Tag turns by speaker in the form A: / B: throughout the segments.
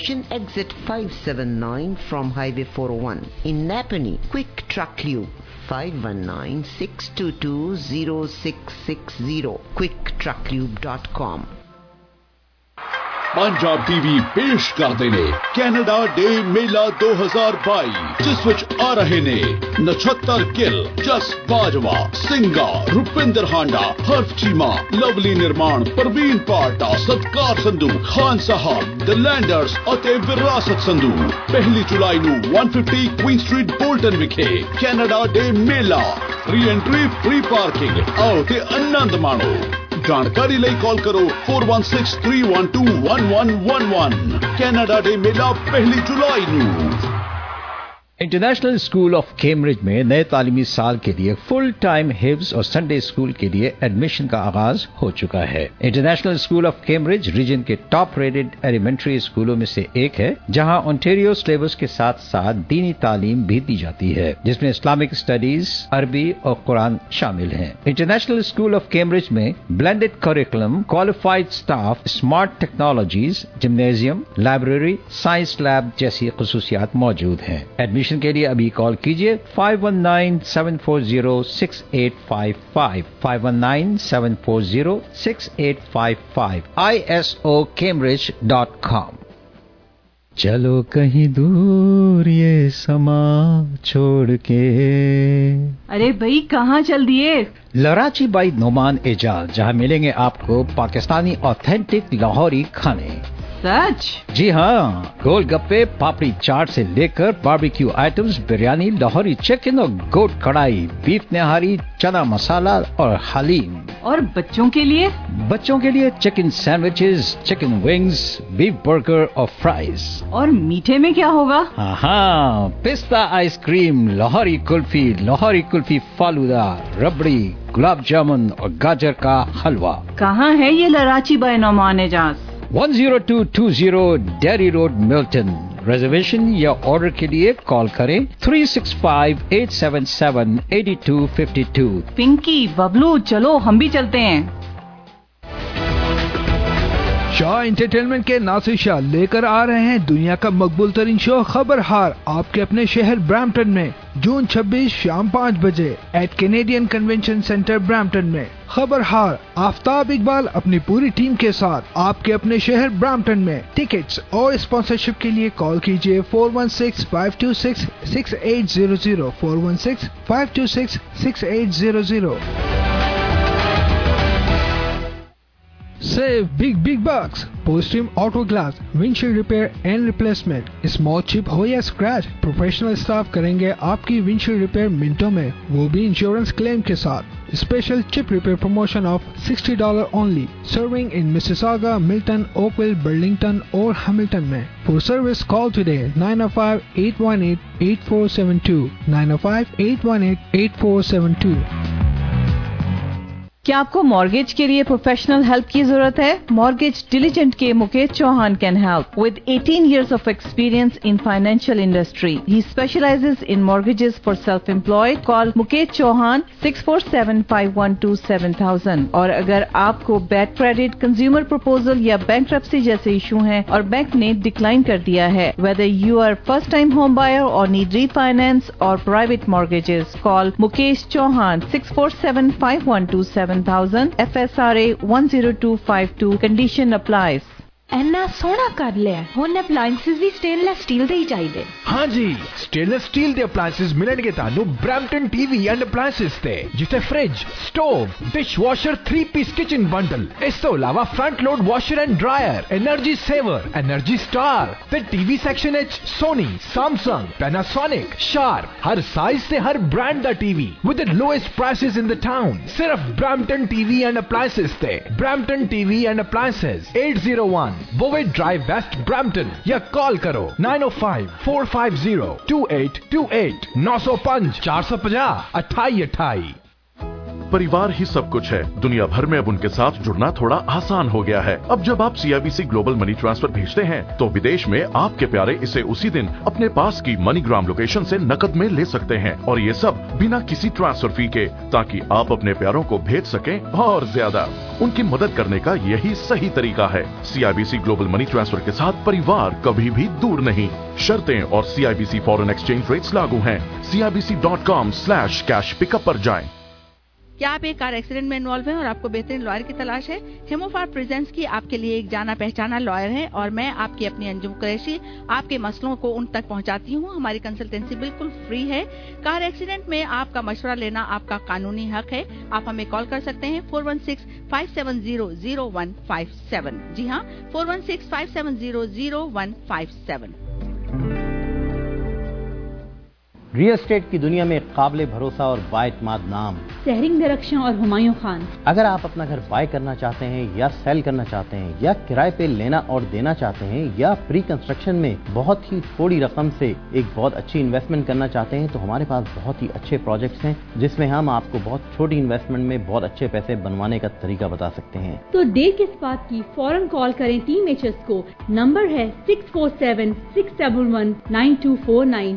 A: Exit 579 from Highway 401. In Napanee, Quick Truck Lube 519-622-0660. quicktrucklube.com.
B: Punjab TV पेश करते ने Canada Day मेला 2022 जिस विच आ रहे ने नछत्तर गिल, जस बाजवा, सिंगा, रुपिंदर हांडा, हर्फ चीमा, लवली निर्माण, परवीन पाटा, सत्कार संधू, खान साहब, द लैंडर्स ਅਤੇ ਵਿਰਾਸਤ ਸੰਧੂ 1 ਜੁਲਾਈ ਨੂੰ 150 क्वीन स्ट्रीट बोल्टन विखे कैनेडा डे मेला फ्री एंट्री फ्री पार्किंग आओ ते आनंद माणो जानकारी ਲਈ ਕਾਲ ਕਰੋ 4163121111 कनाडा डे मेला 1 जुलाई ਨੂੰ।
C: इंटरनेशनल स्कूल ऑफ कैम्ब्रिज में नए तालीमी साल के लिए फुल टाइम हिफ्ज और संडे स्कूल के लिए एडमिशन का आगाज हो चुका है। International School of Cambridge region के टॉप रेटेड एलिमेंट्री स्कूलों में से एक है, जहां ओंटारियो सिलेबस के साथ साथ दीनी तालीम भी दी जाती है, जिसमें इस्लामिक स्टडीज, अरबी और कुरान शामिल हैं। इंटरनेशनल स्कूल ऑफ कैम्ब्रिज में blended curriculum, qualified staff, smart technologies, gymnasium, library, science lab जैसी खुसूसियात मौजूद हैं। एडमिशन के लिए अभी कॉल कीजिए 5197406855 5197406855 isocambridge.com। चलो कहीं दूर ये समा छोड़ के।
D: अरे भाई कहाँ चल दिए?
C: लराची बाई नोमान एजाज, जहाँ मिलेंगे आपको पाकिस्तानी ऑथेंटिक लाहौरी खाने।
D: सच?
C: जी हाँ, गोलगप्पे, पापड़ी चाट से लेकर barbecue items, biryani, Lahori chicken और गोट कढ़ाई, बीफ निहारी, चना मसाला और हलीम।
D: और बच्चों के लिए?
C: बच्चों के लिए chicken sandwiches, chicken wings, beef burger और फ्राइज।
D: और मीठे में क्या होगा?
C: हाँ, पिस्ता आइसक्रीम, लाहौरी कुल्फी फालूदा, रबड़ी, गुलाब जामुन और गाजर का हलवा।
D: कहाँ है ये Larachi by Noman Ejaz?
C: 10220 Derry Road, Milton. Reservation या ऑर्डर के लिए कॉल करें 365-877-8252।
D: पिंकी, बबलू, चलो हम भी चलते हैं।
E: शाह एंटरटेनमेंट के नासिर शाह लेकर आ रहे हैं दुनिया का मकबूल तरीन शो खबर हार आपके अपने शहर ब्रैम्पटन में जून 26 शाम 5 बजे at Canadian Convention Centre Brampton में। खबर हार आफ्ताब इकबाल अपनी पूरी टीम के साथ आपके अपने शहर ब्रैम्पटन में। टिकट्स और स्पॉन्सरशिप के लिए कॉल कीजिए 416-526-6800 416-526-6800। Save big bucks. Postrim Auto Glass, windshield repair and replacement. Small chip हो या स्क्रैच, प्रोफेशनल स्टाफ करेंगे आपकी विंडशील्ड रिपेयर मिनटों में, वो भी इंश्योरेंस क्लेम के साथ। Special chip repair promotion of $60 only. Serving in Mississauga, Milton, Oakville, Burlington और हैमिल्टन में। For service call today 905-818-8472 905-818-8472।
D: क्या आपको मॉर्गेज के लिए प्रोफेशनल हेल्प की जरूरत है? मॉर्गेज डिलीजेंट के Mukesh Chauhan can help with 18 years of experience in financial industry. He specializes in mortgages for self-employed. Call Mukesh Chauhan 647-512-7000। और अगर आपको बैड क्रेडिट, कंज्यूमर प्रपोजल या बैंकरप्सी जैसे इशू हैं और बैंक ने डिक्लाइन कर दिया है, whether you are first time home buyer or need refinance or private mortgages, call Mukesh Chauhan 647-512-7000 FSRA 10252। Condition applies।
F: ਇੰਨਾ ਸੋਹਣਾ ਕਰ ਲਿਆ, ਹੁਣ ਅਪਲਾਈਐਂਸਸ ਵੀ ਸਟੇਨਲੈਸ ਸਟੀਲ ਦੇ ਹੀ ਚਾਹੀਦੇ।
E: हाँ जी, स्टेनलेस स्टील ਦੇ ਅਪਲਾਈਐਂਸਸ ਮਿਲਣਗੇ ਤੁਹਾਨੂੰ ਬ੍ਰੈਂਪਟਨ ਟੀਵੀ ਐਂਡ ਅਪਲਾਈਐਂਸਸ ਤੇ, ਜਿੱਥੇ fridge, stove, dishwasher 3-piece kitchen bundle, ਇਸ ਤੋਂ ਇਲਾਵਾ front load washer and dryer, energy saver, energy star ਤੇ ਟੀਵੀ ਸੈਕਸ਼ਨ ਵਿੱਚ ਸੋਨੀ, ਸੈਮਸੰਗ, ਪੈਨਾਸੋਨਿਕ, ਸ਼ਾਰਪ, ਹਰ ਸਾਈਜ਼ ਤੇ ਹਰ ਬ੍ਰਾਂਡ ਦਾ TV with the lowest prices in the town. ਸਿਰਫ ਬ੍ਰੈਂਪਟਨ ਟੀਵੀ ਐਂਡ ਅਪਲਾਈਐਂਸਸ ਤੇ। Brampton TV and Appliances 801 Bovaird drive waste Brampton या call करो 905-450-2828 905-450-2828।
G: परिवार ही सब कुछ है। दुनिया भर में अब उनके साथ जुड़ना थोड़ा आसान हो गया है। अब जब आप CIBC ग्लोबल मनी ट्रांसफर भेजते हैं तो विदेश में आपके प्यारे इसे उसी दिन अपने पास की मनीग्राम लोकेशन से नकद में ले सकते हैं, और ये सब बिना किसी ट्रांसफर फी के, ताकि आप अपने प्यारों को भेज सकें और ज्यादा। उनकी मदद करने का यही सही तरीका है। CIBC ग्लोबल मनी ट्रांसफर के साथ परिवार कभी भी दूर नहीं। शर्तें और CIBC फॉरेन एक्सचेंज रेट्स लागू हैं। CIBC.com/cash पिकअप पर जाएं।
H: क्या आप एक कार एक्सीडेंट में इन्वॉल्व हैं और आपको बेहतरीन लॉयर की तलाश है? हेमोफार प्रेजेंस की आपके लिए एक जाना पहचाना लॉयर है और मैं आपकी अपनी अंजुम कुरैशी आपके मसलों को उन तक पहुंचाती हूं। हमारी कंसल्टेंसी बिल्कुल फ्री है। कार एक्सीडेंट में आपका मशवरा लेना आपका कानूनी हक है। आप हमें कॉल कर सकते हैं 416-570-0157। जी हाँ, 416-570-0157।
I: रियल एस्टेट की दुनिया में काबिल भरोसा और बाएतमाद नाम
J: सहरिंग दरख्शां और हुमायूं खान।
I: अगर आप अपना घर बाय करना चाहते हैं या सेल करना चाहते हैं या किराए पे लेना और देना चाहते हैं या प्री कंस्ट्रक्शन में बहुत ही थोड़ी रकम से एक बहुत अच्छी इन्वेस्टमेंट करना चाहते हैं, तो हमारे पास बहुत ही अच्छे प्रोजेक्ट्स हैं जिसमें हम आपको बहुत छोटी इन्वेस्टमेंट में बहुत अच्छे पैसे बनवाने का तरीका बता सकते हैं।
J: तो देर किस बात की, फौरन कॉल करें टीम HS को। नंबर है 647-671-9249,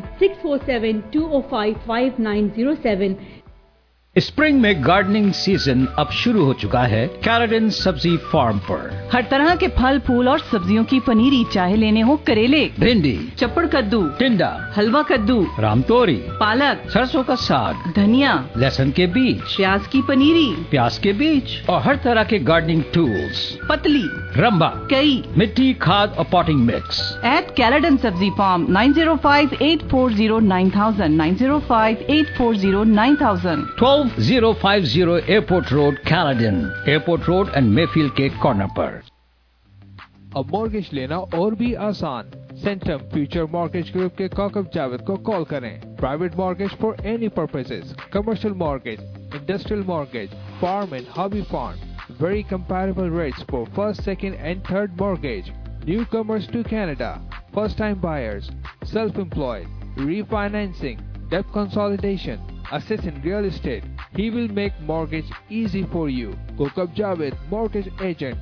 J: 647-205-5907।
C: स्प्रिंग में गार्डनिंग सीजन अब शुरू हो चुका है कैलेडन सब्जी फार्म पर।
D: हर तरह के फल फूल और सब्जियों की पनीरी, चाहे लेने हो करेले,
C: भिंडी,
D: चप्पड़ कद्दू,
C: टिंडा,
D: हलवा कद्दू,
C: रामतोरी,
D: पालक,
C: सरसों का साग,
D: धनिया,
C: लहसुन के बीज,
D: प्याज की पनीरी,
C: प्याज के बीज और हर तरह के गार्डनिंग टूल्स,
D: पतली,
C: रंबा,
D: कई,
C: मिट्टी, खाद और पॉटिंग मिक्स।
D: एट कैलेडन सब्जी Farm 905-840-9000, 905-840-9000,
C: 12050 Airport Road, Caledon, Airport Road and Mayfield के कॉर्नर पर।
E: अब मॉर्गेज लेना और भी आसान। सेंट्रम फ्यूचर मॉर्गेज ग्रुप के काकब जावेद को कॉल करें। Private mortgage for any purposes, commercial mortgage, industrial mortgage, farm and hobby fund, very comparable rates for first, second and third mortgage. Newcomers to Canada, first time buyers, self-employed, refinancing, debt consolidation, assist in real estate. He will make mortgage easy for you. Kokab Javed, mortgage agent,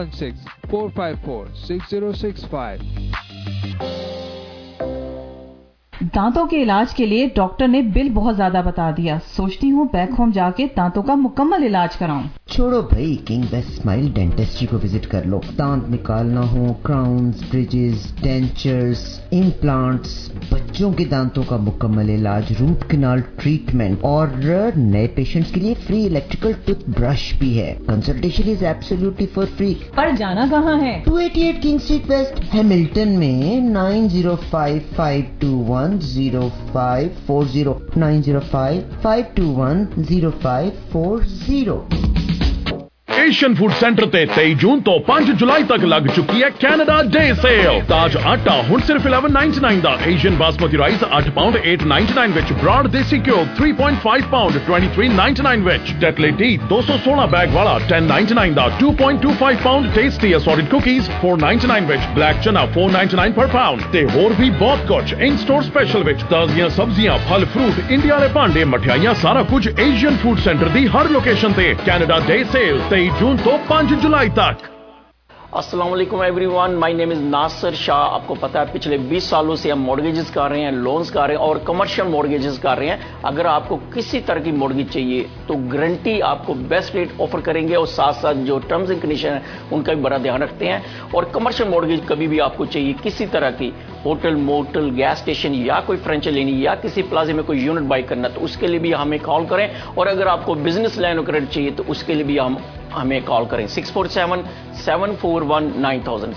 E: 416-454-6065.
D: दांतों के इलाज के लिए doctor ने bill बहुत ज्यादा बता दिया। सोचती हूँ बैक होम जाके दांतों का मुकम्मल इलाज कराऊं।
A: छोड़ो भाई, किंग बेस्ट स्माइल डेंटिस्ट्री को विजिट कर लो। दांत निकालना हो, क्राउन्स, ब्रिजेस, डेंचर्स, इम्प्लांट्स, बच्चों के दांतों का मुकम्मल इलाज, रूट कैनाल ट्रीटमेंट और नए पेशेंट्स के लिए फ्री इलेक्ट्रिकल टूथब्रश भी है। Consultation is absolutely for free.
D: पर जाना कहाँ है?
A: 288 किंग स्ट्रीट वेस्ट, हैमिल्टन में 905-521-0540, 905-521-0540।
G: एशियन फूड सेंटर ते 23 जून तो 5 जुलाई तक लग चुकी है कैनेडा डे सेल। ताज आटा हुण सिर्फ 11.99 दा, एशियन बासमती राइस 8 पाउंड 8.99 विच, ब्रॉड देसी घ्यो 3.5 पाउंड 23.99 विच, टेटले टी 216 बैग वाला 10.99 दा, 2.25 पाउंड टेस्टी असॉर्टेड कुकीज 4.99 विच, ब्लैक चना 4.99 पर पाउंड ते होर भी बहुत कुछ इन स्टोर स्पेशल विच। ताजियां सब्जियां, फल फ्रूट, इंडिया वाले भांडे, मठियाइयां, सारा कुछ एशियन फूड सेंटर दी हर लोकेशन ते। कैनेडा डे सेल 23 जून तो 5 जुलाई तक।
K: अस्सलाम वालेकुम everyone, my name is Nasir Shah. आपको पता है पिछले 20 सालों से हम मॉर्गेजेस कर रहे हैं, लोन्स कर रहे हैं और कमर्शियल मॉर्गेजेस कर रहे हैं। अगर आपको किसी तरह की मॉर्गेज चाहिए तो गारंटी आपको बेस्ट रेट ऑफर करेंगे और साथ साथ जो टर्म्स एंड कंडीशन है उनका भी बड़ा ध्यान रखते हैं। और कमर्शियल मॉर्गेज कभी भी आपको चाहिए किसी तरह की, होटल, मोटल, गैस स्टेशन या कोई फ्रेंचाइजी लेनी या किसी प्लाजा में कोई यूनिट बाई करना, तो उसके लिए भी हमें कॉल करें। और अगर आपको बिजनेस लाइन ऑफ क्रेडिट चाहिए तो उसके लिए भी हमें कॉल करें। 647-741-9000,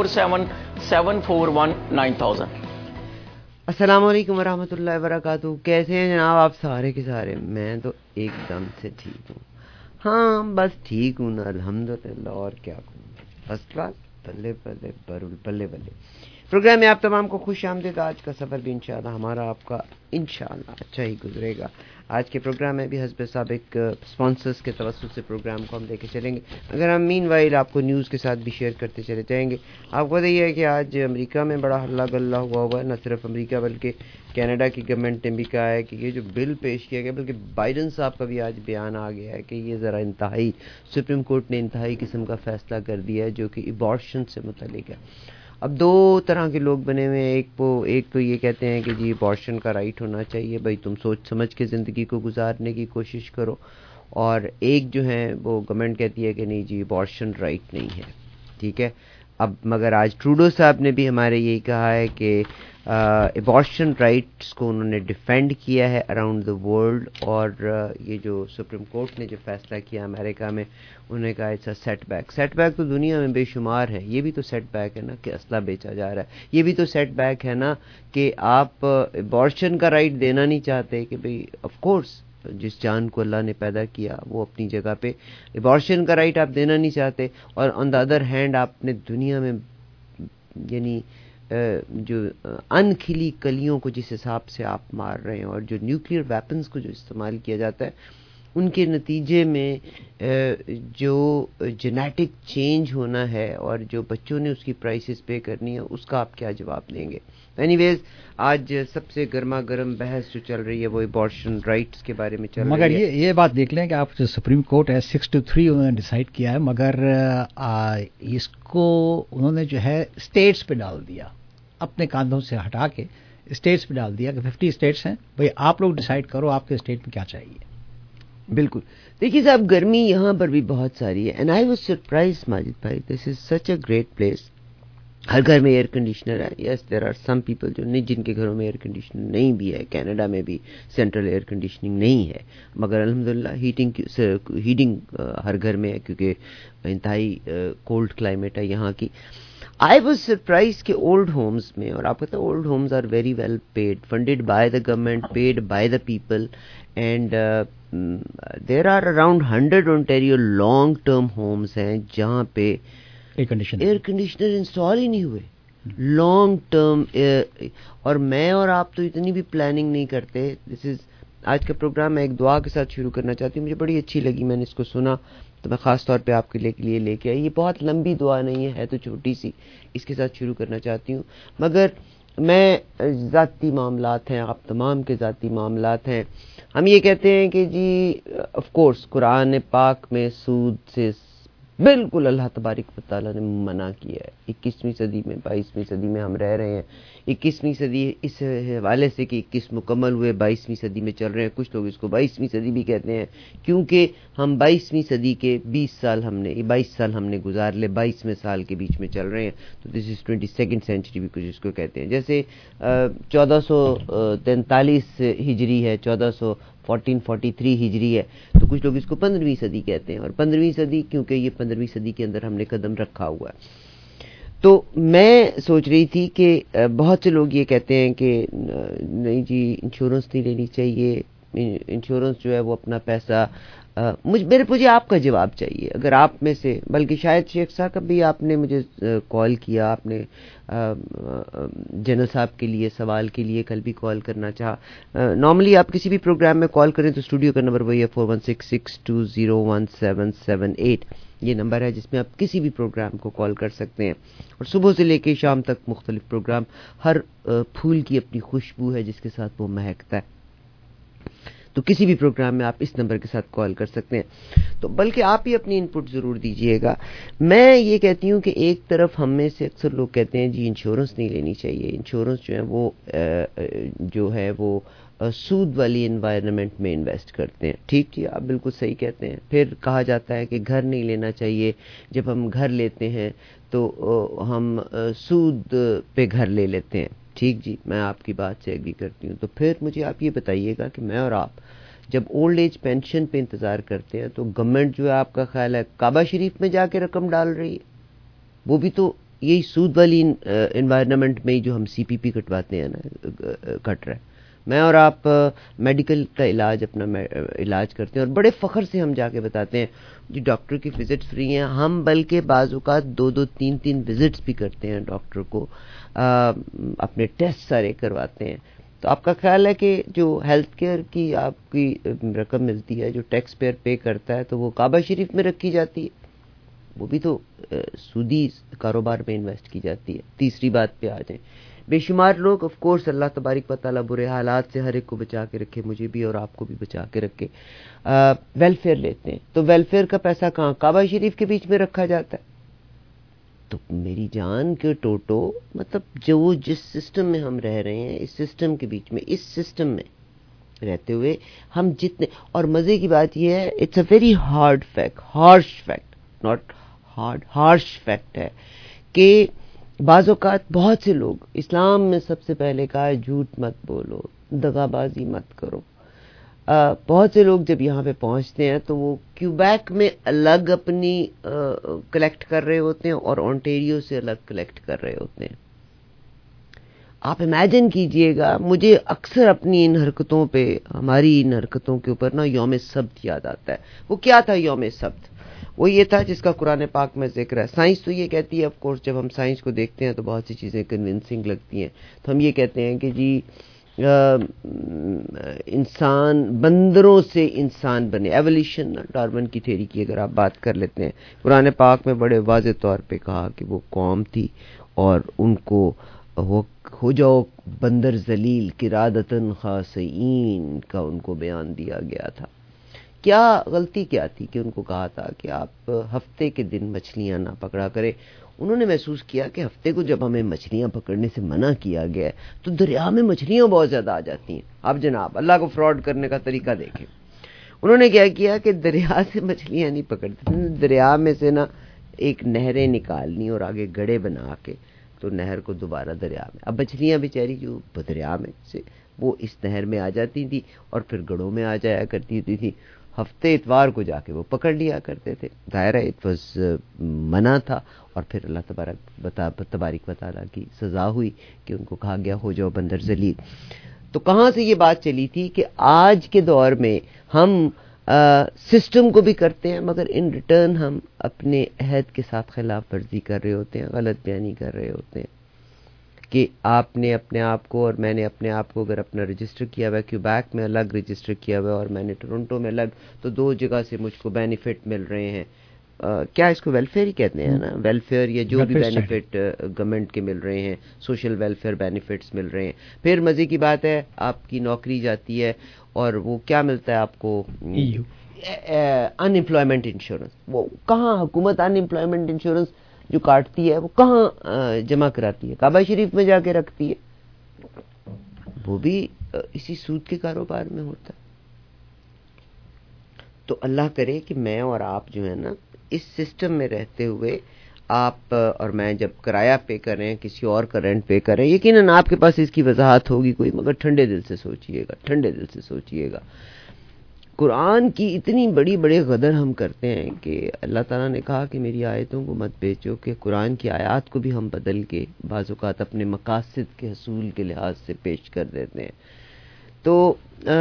K: 647-741-9000।
A: अस्सलाम वालेकुम वरहमतुल्लाहि वबरकातुहू। कैसे हैं जनाब आप सारे के सारे? मैं तो एकदम से ठीक हूँ। हाँ, बस ठीक हूँ ना, अल्हम्दुलिल्लाह। और क्या कहूँ, फर्स्ट क्लास, बल्ले बल्ले बरुल बल्ले बल्ले। پروگرام میں آپ تمام کو خوش آمدید. آج کا سفر بھی انشاءاللہ ہمارا آپ کا انشاءاللہ اچھا ہی گزرے گا. آج کے پروگرام میں بھی حسب سابق اسپانسرز کے توسط سے پروگرام کو ہم لے کے چلیں گے, اگر ہم مین وائل آپ کو نیوز کے ساتھ بھی شیئر کرتے چلے جائیں گے. آپ کو یہ ہے کہ آج امریکہ میں بڑا ہلا گلا ہوا ہے, نہ صرف امریکہ بلکہ کینیڈا کی گورنمنٹ نے بھی کہا ہے کہ یہ جو بل پیش کیا گیا, بلکہ بائیڈن صاحب کا بھی آج بیان آ گیا ہے کہ یہ ذرا انتہائی, سپریم کورٹ نے انتہائی قسم کا فیصلہ کر دیا ہے جو کہ ایبارشن سے متعلق ہے. اب دو طرح کے لوگ بنے ہوئے ہیں, ایک تو یہ کہتے ہیں کہ جی ایبارشن کا رائٹ ہونا چاہیے, بھائی تم سوچ سمجھ کے زندگی کو گزارنے کی کوشش کرو, اور ایک جو ہے وہ گورنمنٹ کہتی ہے کہ نہیں جی ایبارشن رائٹ نہیں ہے. ٹھیک ہے, اب مگر آج ٹروڈو صاحب نے بھی ہمارے یہی کہا ہے کہ ایبارشن رائٹس کو انہوں نے ڈیفینڈ کیا ہے اراؤنڈ دا ورلڈ, اور یہ جو سپریم کورٹ نے جو فیصلہ کیا امریکہ میں, انہوں نے کہا it's a setback. Setback تو دنیا میں بے شمار ہے, یہ بھی تو سیٹ بیک ہے نا کہ اسلحہ بیچا جا رہا ہے, یہ بھی تو سیٹ بیک ہے نا کہ آپ ایبارشن کا رائٹ دینا نہیں چاہتے کہ بھئی آف کورس جس جان کو اللہ نے پیدا کیا وہ اپنی جگہ پہ, ایبارشن کا رائٹ آپ دینا نہیں چاہتے, اور آن دا ادر ہینڈ آپ نے دنیا میں یعنی جو ان کھلی کلیوں کو جس حساب سے آپ مار رہے ہیں, اور جو نیوکلیئر ویپنز کو جو استعمال کیا جاتا ہے, ان کے نتیجے میں جو جینیٹک چینج ہونا ہے اور جو بچوں نے اس کی پرائسز پے کرنی ہے, اس کا آپ کیا جواب دیں گے؟ اینی ویز آج سب سے گرما گرم بحث جو چل رہی ہے وہ ایبارشن رائٹس کے بارے میں چل رہی ہے.
C: مگر یہ بات دیکھ لیں کہ آپ جو سپریم کورٹ ہے 6-3 انہوں نے ڈیسائیڈ کیا ہے, مگر اس کو انہوں نے جو ہے اسٹیٹس پہ ڈال دیا, اپنے کاندھوں سے ہٹا کے اسٹیٹس پہ ڈال دیا کہ 50 اسٹیٹس ہیں, بھئی آپ لوگ ڈیسائیڈ کرو آپ کے اسٹیٹ میں کیا چاہیے.
A: بالکل. دیکھیے صاحب, گرمی یہاں پر بھی بہت ساری ہے, and I was surprised Majid بھائی, this is such a great place. ہر گھر میں ایئر کنڈیشنر ہے. یس دیر آر سم پیپل جو نہیں, جن کے گھروں میں ایئر کنڈیشنر نہیں بھی ہے. کینیڈا میں بھی سینٹرل ایئر کنڈیشننگ نہیں ہے, مگر الحمدللہ ہیٹنگ ہر گھر میں ہے کیونکہ انتہائی کولڈ کلائمیٹ ہے یہاں کی. I was surprised کہ اولڈ ہومز میں, اور آپ پتہ old homes are very well paid, funded by the government, paid by the people, and there are around 100 Ontario long term homes ہیں جہاں پہ ایئر کنڈیشنر انسٹال ہی نہیں ہوئے لانگ ٹرم. اور میں اور آپ تو اتنی بھی پلاننگ نہیں کرتے. دس از آج کا پروگرام میں ایک دعا کے ساتھ شروع کرنا چاہتی ہوں, مجھے بڑی اچھی لگی, میں نے اس کو سنا تو میں خاص طور پہ آپ کے لیے لے کے آئی. یہ بہت لمبی دعا نہیں ہے تو چھوٹی سی, اس کے ساتھ شروع کرنا چاہتی ہوں. مگر میں ذاتی معاملات ہیں, آپ تمام کے ذاتی معاملات ہیں. ہم یہ کہتے ہیں کہ جی آف کورس قرآن پاک میں سود سے بالکل اللہ تبارک و تعالیٰ نے منع کیا ہے. 21ویں صدی میں 22ویں صدی میں ہم رہ رہے ہیں. 21ویں صدی اس حوالے سے کہ 21 مکمل ہوئے 22ویں صدی میں چل رہے ہیں. کچھ لوگ اس کو 22ویں صدی بھی کہتے ہیں کیونکہ ہم 22ویں صدی کے 22 سال ہم نے گزار لے, 22ویں سال کے بیچ میں چل رہے ہیں. تو دس از 22nd سینچری بھی کچھ اس کو کہتے ہیں. جیسے 1443 ہجری ہے, 1443 ہجری ہے, تو کچھ لوگ اس کو 15ویں صدی کہتے ہیں. اور 15ویں صدی کیونکہ یہ 15ویں صدی کے اندر ہم نے قدم رکھا ہوا ہے. تو میں سوچ رہی تھی کہ بہت سے لوگ یہ کہتے ہیں کہ نہیں جی انشورنس نہیں لینی چاہیے, انشورنس جو ہے وہ اپنا پیسہ, مجھے آپ کا جواب چاہیے. اگر آپ میں سے, بلکہ شاید شیخ صاحب کبھی آپ نے مجھے کال کیا, آپ نے جنرل صاحب کے لیے سوال کے لیے کل بھی کال کرنا چاہا. نارملی آپ کسی بھی پروگرام میں کال کریں تو اسٹوڈیو کا نمبر وہی ہے 4166201778. یہ نمبر ہے جس میں آپ کسی بھی پروگرام کو کال کر سکتے ہیں, اور صبح سے لے کے شام تک مختلف پروگرام, ہر پھول کی اپنی خوشبو ہے جس کے ساتھ وہ مہکتا ہے. تو کسی بھی پروگرام میں آپ اس نمبر کے ساتھ کال کر سکتے ہیں. تو بلکہ آپ ہی اپنی انپٹ ضرور دیجئے گا. میں یہ کہتی ہوں کہ ایک طرف ہم میں سے اکثر لوگ کہتے ہیں جی انشورنس نہیں لینی چاہیے, انشورنس جو ہے وہ سود والی انوائرمنٹ میں انویسٹ کرتے ہیں. ٹھیک جی, آپ بالکل صحیح کہتے ہیں. پھر کہا جاتا ہے کہ گھر نہیں لینا چاہیے, جب ہم گھر لیتے ہیں تو ہم سود پہ گھر لے لیتے ہیں. ٹھیک جی, میں آپ کی بات سے ایگری کرتی ہوں. تو پھر مجھے آپ یہ بتائیے گا کہ میں اور آپ جب اولڈ ایج پینشن پہ انتظار کرتے ہیں تو گورنمنٹ جو ہے آپ کا خیال ہے کعبہ شریف میں جا کے رقم ڈال رہی ہے, وہ بھی تو یہی سود والی انوائرمنٹ میں ہی جو ہم CPP کٹواتے ہیں نا کٹ رہا ہے. میں اور آپ میڈیکل کا اپنا علاج کرتے ہیں اور بڑے فخر سے ہم جا کے بتاتے ہیں جی ڈاکٹر کی وزٹ فری ہیں. ہم بلکہ بعض اوقات 2-2 3-3 وزٹس بھی کرتے ہیں ڈاکٹر کو, اپنے ٹیسٹ سارے کرواتے ہیں. تو آپ کا خیال ہے کہ جو ہیلتھ کیئر کی آپ کی رقم ملتی ہے, جو ٹیکس پیئر پے کرتا ہے, تو وہ کعبہ شریف میں رکھی جاتی ہے؟ وہ بھی تو سودی کاروبار میں انویسٹ کی جاتی ہے. تیسری بات پہ آ جائیں, بے شمار لوگ آف کورس اللہ تبارک و تعالیٰ برے حالات سے ہر ایک کو بچا کے رکھے, مجھے بھی اور آپ کو بھی بچا کے رکھے, ویلفیئر لیتے ہیں. تو ویلفیئر کا پیسہ کہاں؟ کعبہ شریف کے بیچ میں رکھا جاتا ہے. تو میری جان کے ٹوٹو, مطلب جو جس سسٹم میں ہم رہ رہے ہیں, اس سسٹم کے بیچ میں, اس سسٹم میں رہتے ہوئے ہم جتنے, اور مزے کی بات یہ ہے, it's a very hard fact, harsh fact, not hard, harsh fact ہے کہ بعض اوقات بہت سے لوگ, اسلام میں سب سے پہلے کہا ہے جھوٹ مت بولو, دغا بازی مت کرو. بہت سے لوگ جب یہاں پہ پہنچتے ہیں تو وہ کیوبیک میں الگ اپنی کلیکٹ کر رہے ہوتے ہیں اور اونٹیریو سے الگ کلیکٹ کر رہے ہوتے ہیں. آپ امیجن کیجئے گا, مجھے اکثر اپنی ان حرکتوں پہ, ہماری ان حرکتوں کے اوپر نا یوم سبت یاد آتا ہے. وہ کیا تھا یوم سبت؟ وہ یہ تھا جس کا قرآن پاک میں ذکر ہے. سائنس تو یہ کہتی ہے, آف کورس جب ہم سائنس کو دیکھتے ہیں تو بہت سی چیزیں کنونسنگ لگتی ہیں, تو ہم یہ کہتے ہیں کہ جی انسان بندروں سے انسان بنے, ایولیوشن, ڈارون کی تھیوری کی اگر آپ بات کر لیتے ہیں, قرآن پاک میں بڑے واضح طور پہ کہا کہ وہ قوم تھی اور ان کو ہو جاؤ بندر ذلیل قرادتن خاسئین کا ان کو بیان دیا گیا تھا. کیا غلطی کیا تھی کہ ان کو کہا تھا کہ آپ ہفتے کے دن مچھلیاں نہ پکڑا کریں؟ انہوں نے محسوس کیا کہ ہفتے کو جب ہمیں مچھلیاں پکڑنے سے منع کیا گیا ہے تو دریا میں مچھلیاں بہت زیادہ آ جاتی ہیں. اب جناب اللہ کو فراڈ کرنے کا طریقہ دیکھیں. انہوں نے کیا کیا کہ دریا سے مچھلیاں نہیں پکڑتی, دریا میں سے نا ایک نہریں نکالنی اور آگے گڑھے بنا کے تو نہر کو دوبارہ دریا میں. اب مچھلیاں بیچاری جو دریا میں سے وہ اس نہر میں آ جاتی تھی اور پھر گڑھوں میں آ جایا کرتی تھی. ہفتے اتوار کو جا کے وہ پکڑ لیا کرتے تھے. ظاہر ہے اٹ واز منع تھا, اور پھر اللہ تبارک و تعالیٰ کی سزا ہوئی کہ ان کو کہا گیا ہو جاؤ بندر ذلیل. تو کہاں سے یہ بات چلی تھی کہ آج کے دور میں ہم سسٹم کو بھی کرتے ہیں مگر ان ریٹرن ہم اپنے عہد کے ساتھ خلاف ورزی کر رہے ہوتے ہیں, غلط بیانی کر رہے ہوتے ہیں. کہ آپ نے اپنے آپ کو اور میں نے اپنے آپ کو اگر اپنا رجسٹر کیا ہوا ہے, کیوبیک میں الگ رجسٹر کیا ہوا ہے اور میں نے ٹورنٹو میں الگ, تو 2 جگہ سے مجھ کو بینیفٹ مل رہے ہیں. کیا اس کو ویلفیئر ہی کہتے ہیں نا, ویلفیئر یا جو بھی بینیفٹ گورنمنٹ کے مل رہے ہیں, سوشل ویلفیئر بینیفٹس مل رہے ہیں. پھر مزے کی بات ہے آپ کی نوکری جاتی ہے اور وہ کیا ملتا ہے آپ کو, ان امپلائمنٹ انشورنس. وہ کہاں حکومت ان امپلائمنٹ انشورنس جو کاٹتی ہے وہ کہاں جمع کراتی ہے؟ کعبہ شریف میں جا کے رکھتی ہے. وہ بھی اسی سود کے کاروبار میں ہوتا ہے. تو اللہ کرے کہ میں اور آپ جو ہے نا اس سسٹم میں رہتے ہوئے, آپ اور میں جب کرایہ پے کریں, کسی اور کا رینٹ پے کریں, یقیناً آپ کے پاس اس کی وضاحت ہوگی کوئی, مگر ٹھنڈے دل سے سوچئے گا, ٹھنڈے دل سے سوچئے گا. قرآن کی اتنی بڑی غدر ہم کرتے ہیں کہ اللہ تعالیٰ نے کہا کہ میری آیتوں کو مت بیچو, کہ قرآن کی آیات کو بھی ہم بدل کے بعض اوقات اپنے مقاصد کے حصول کے لحاظ سے پیش کر دیتے ہیں. تو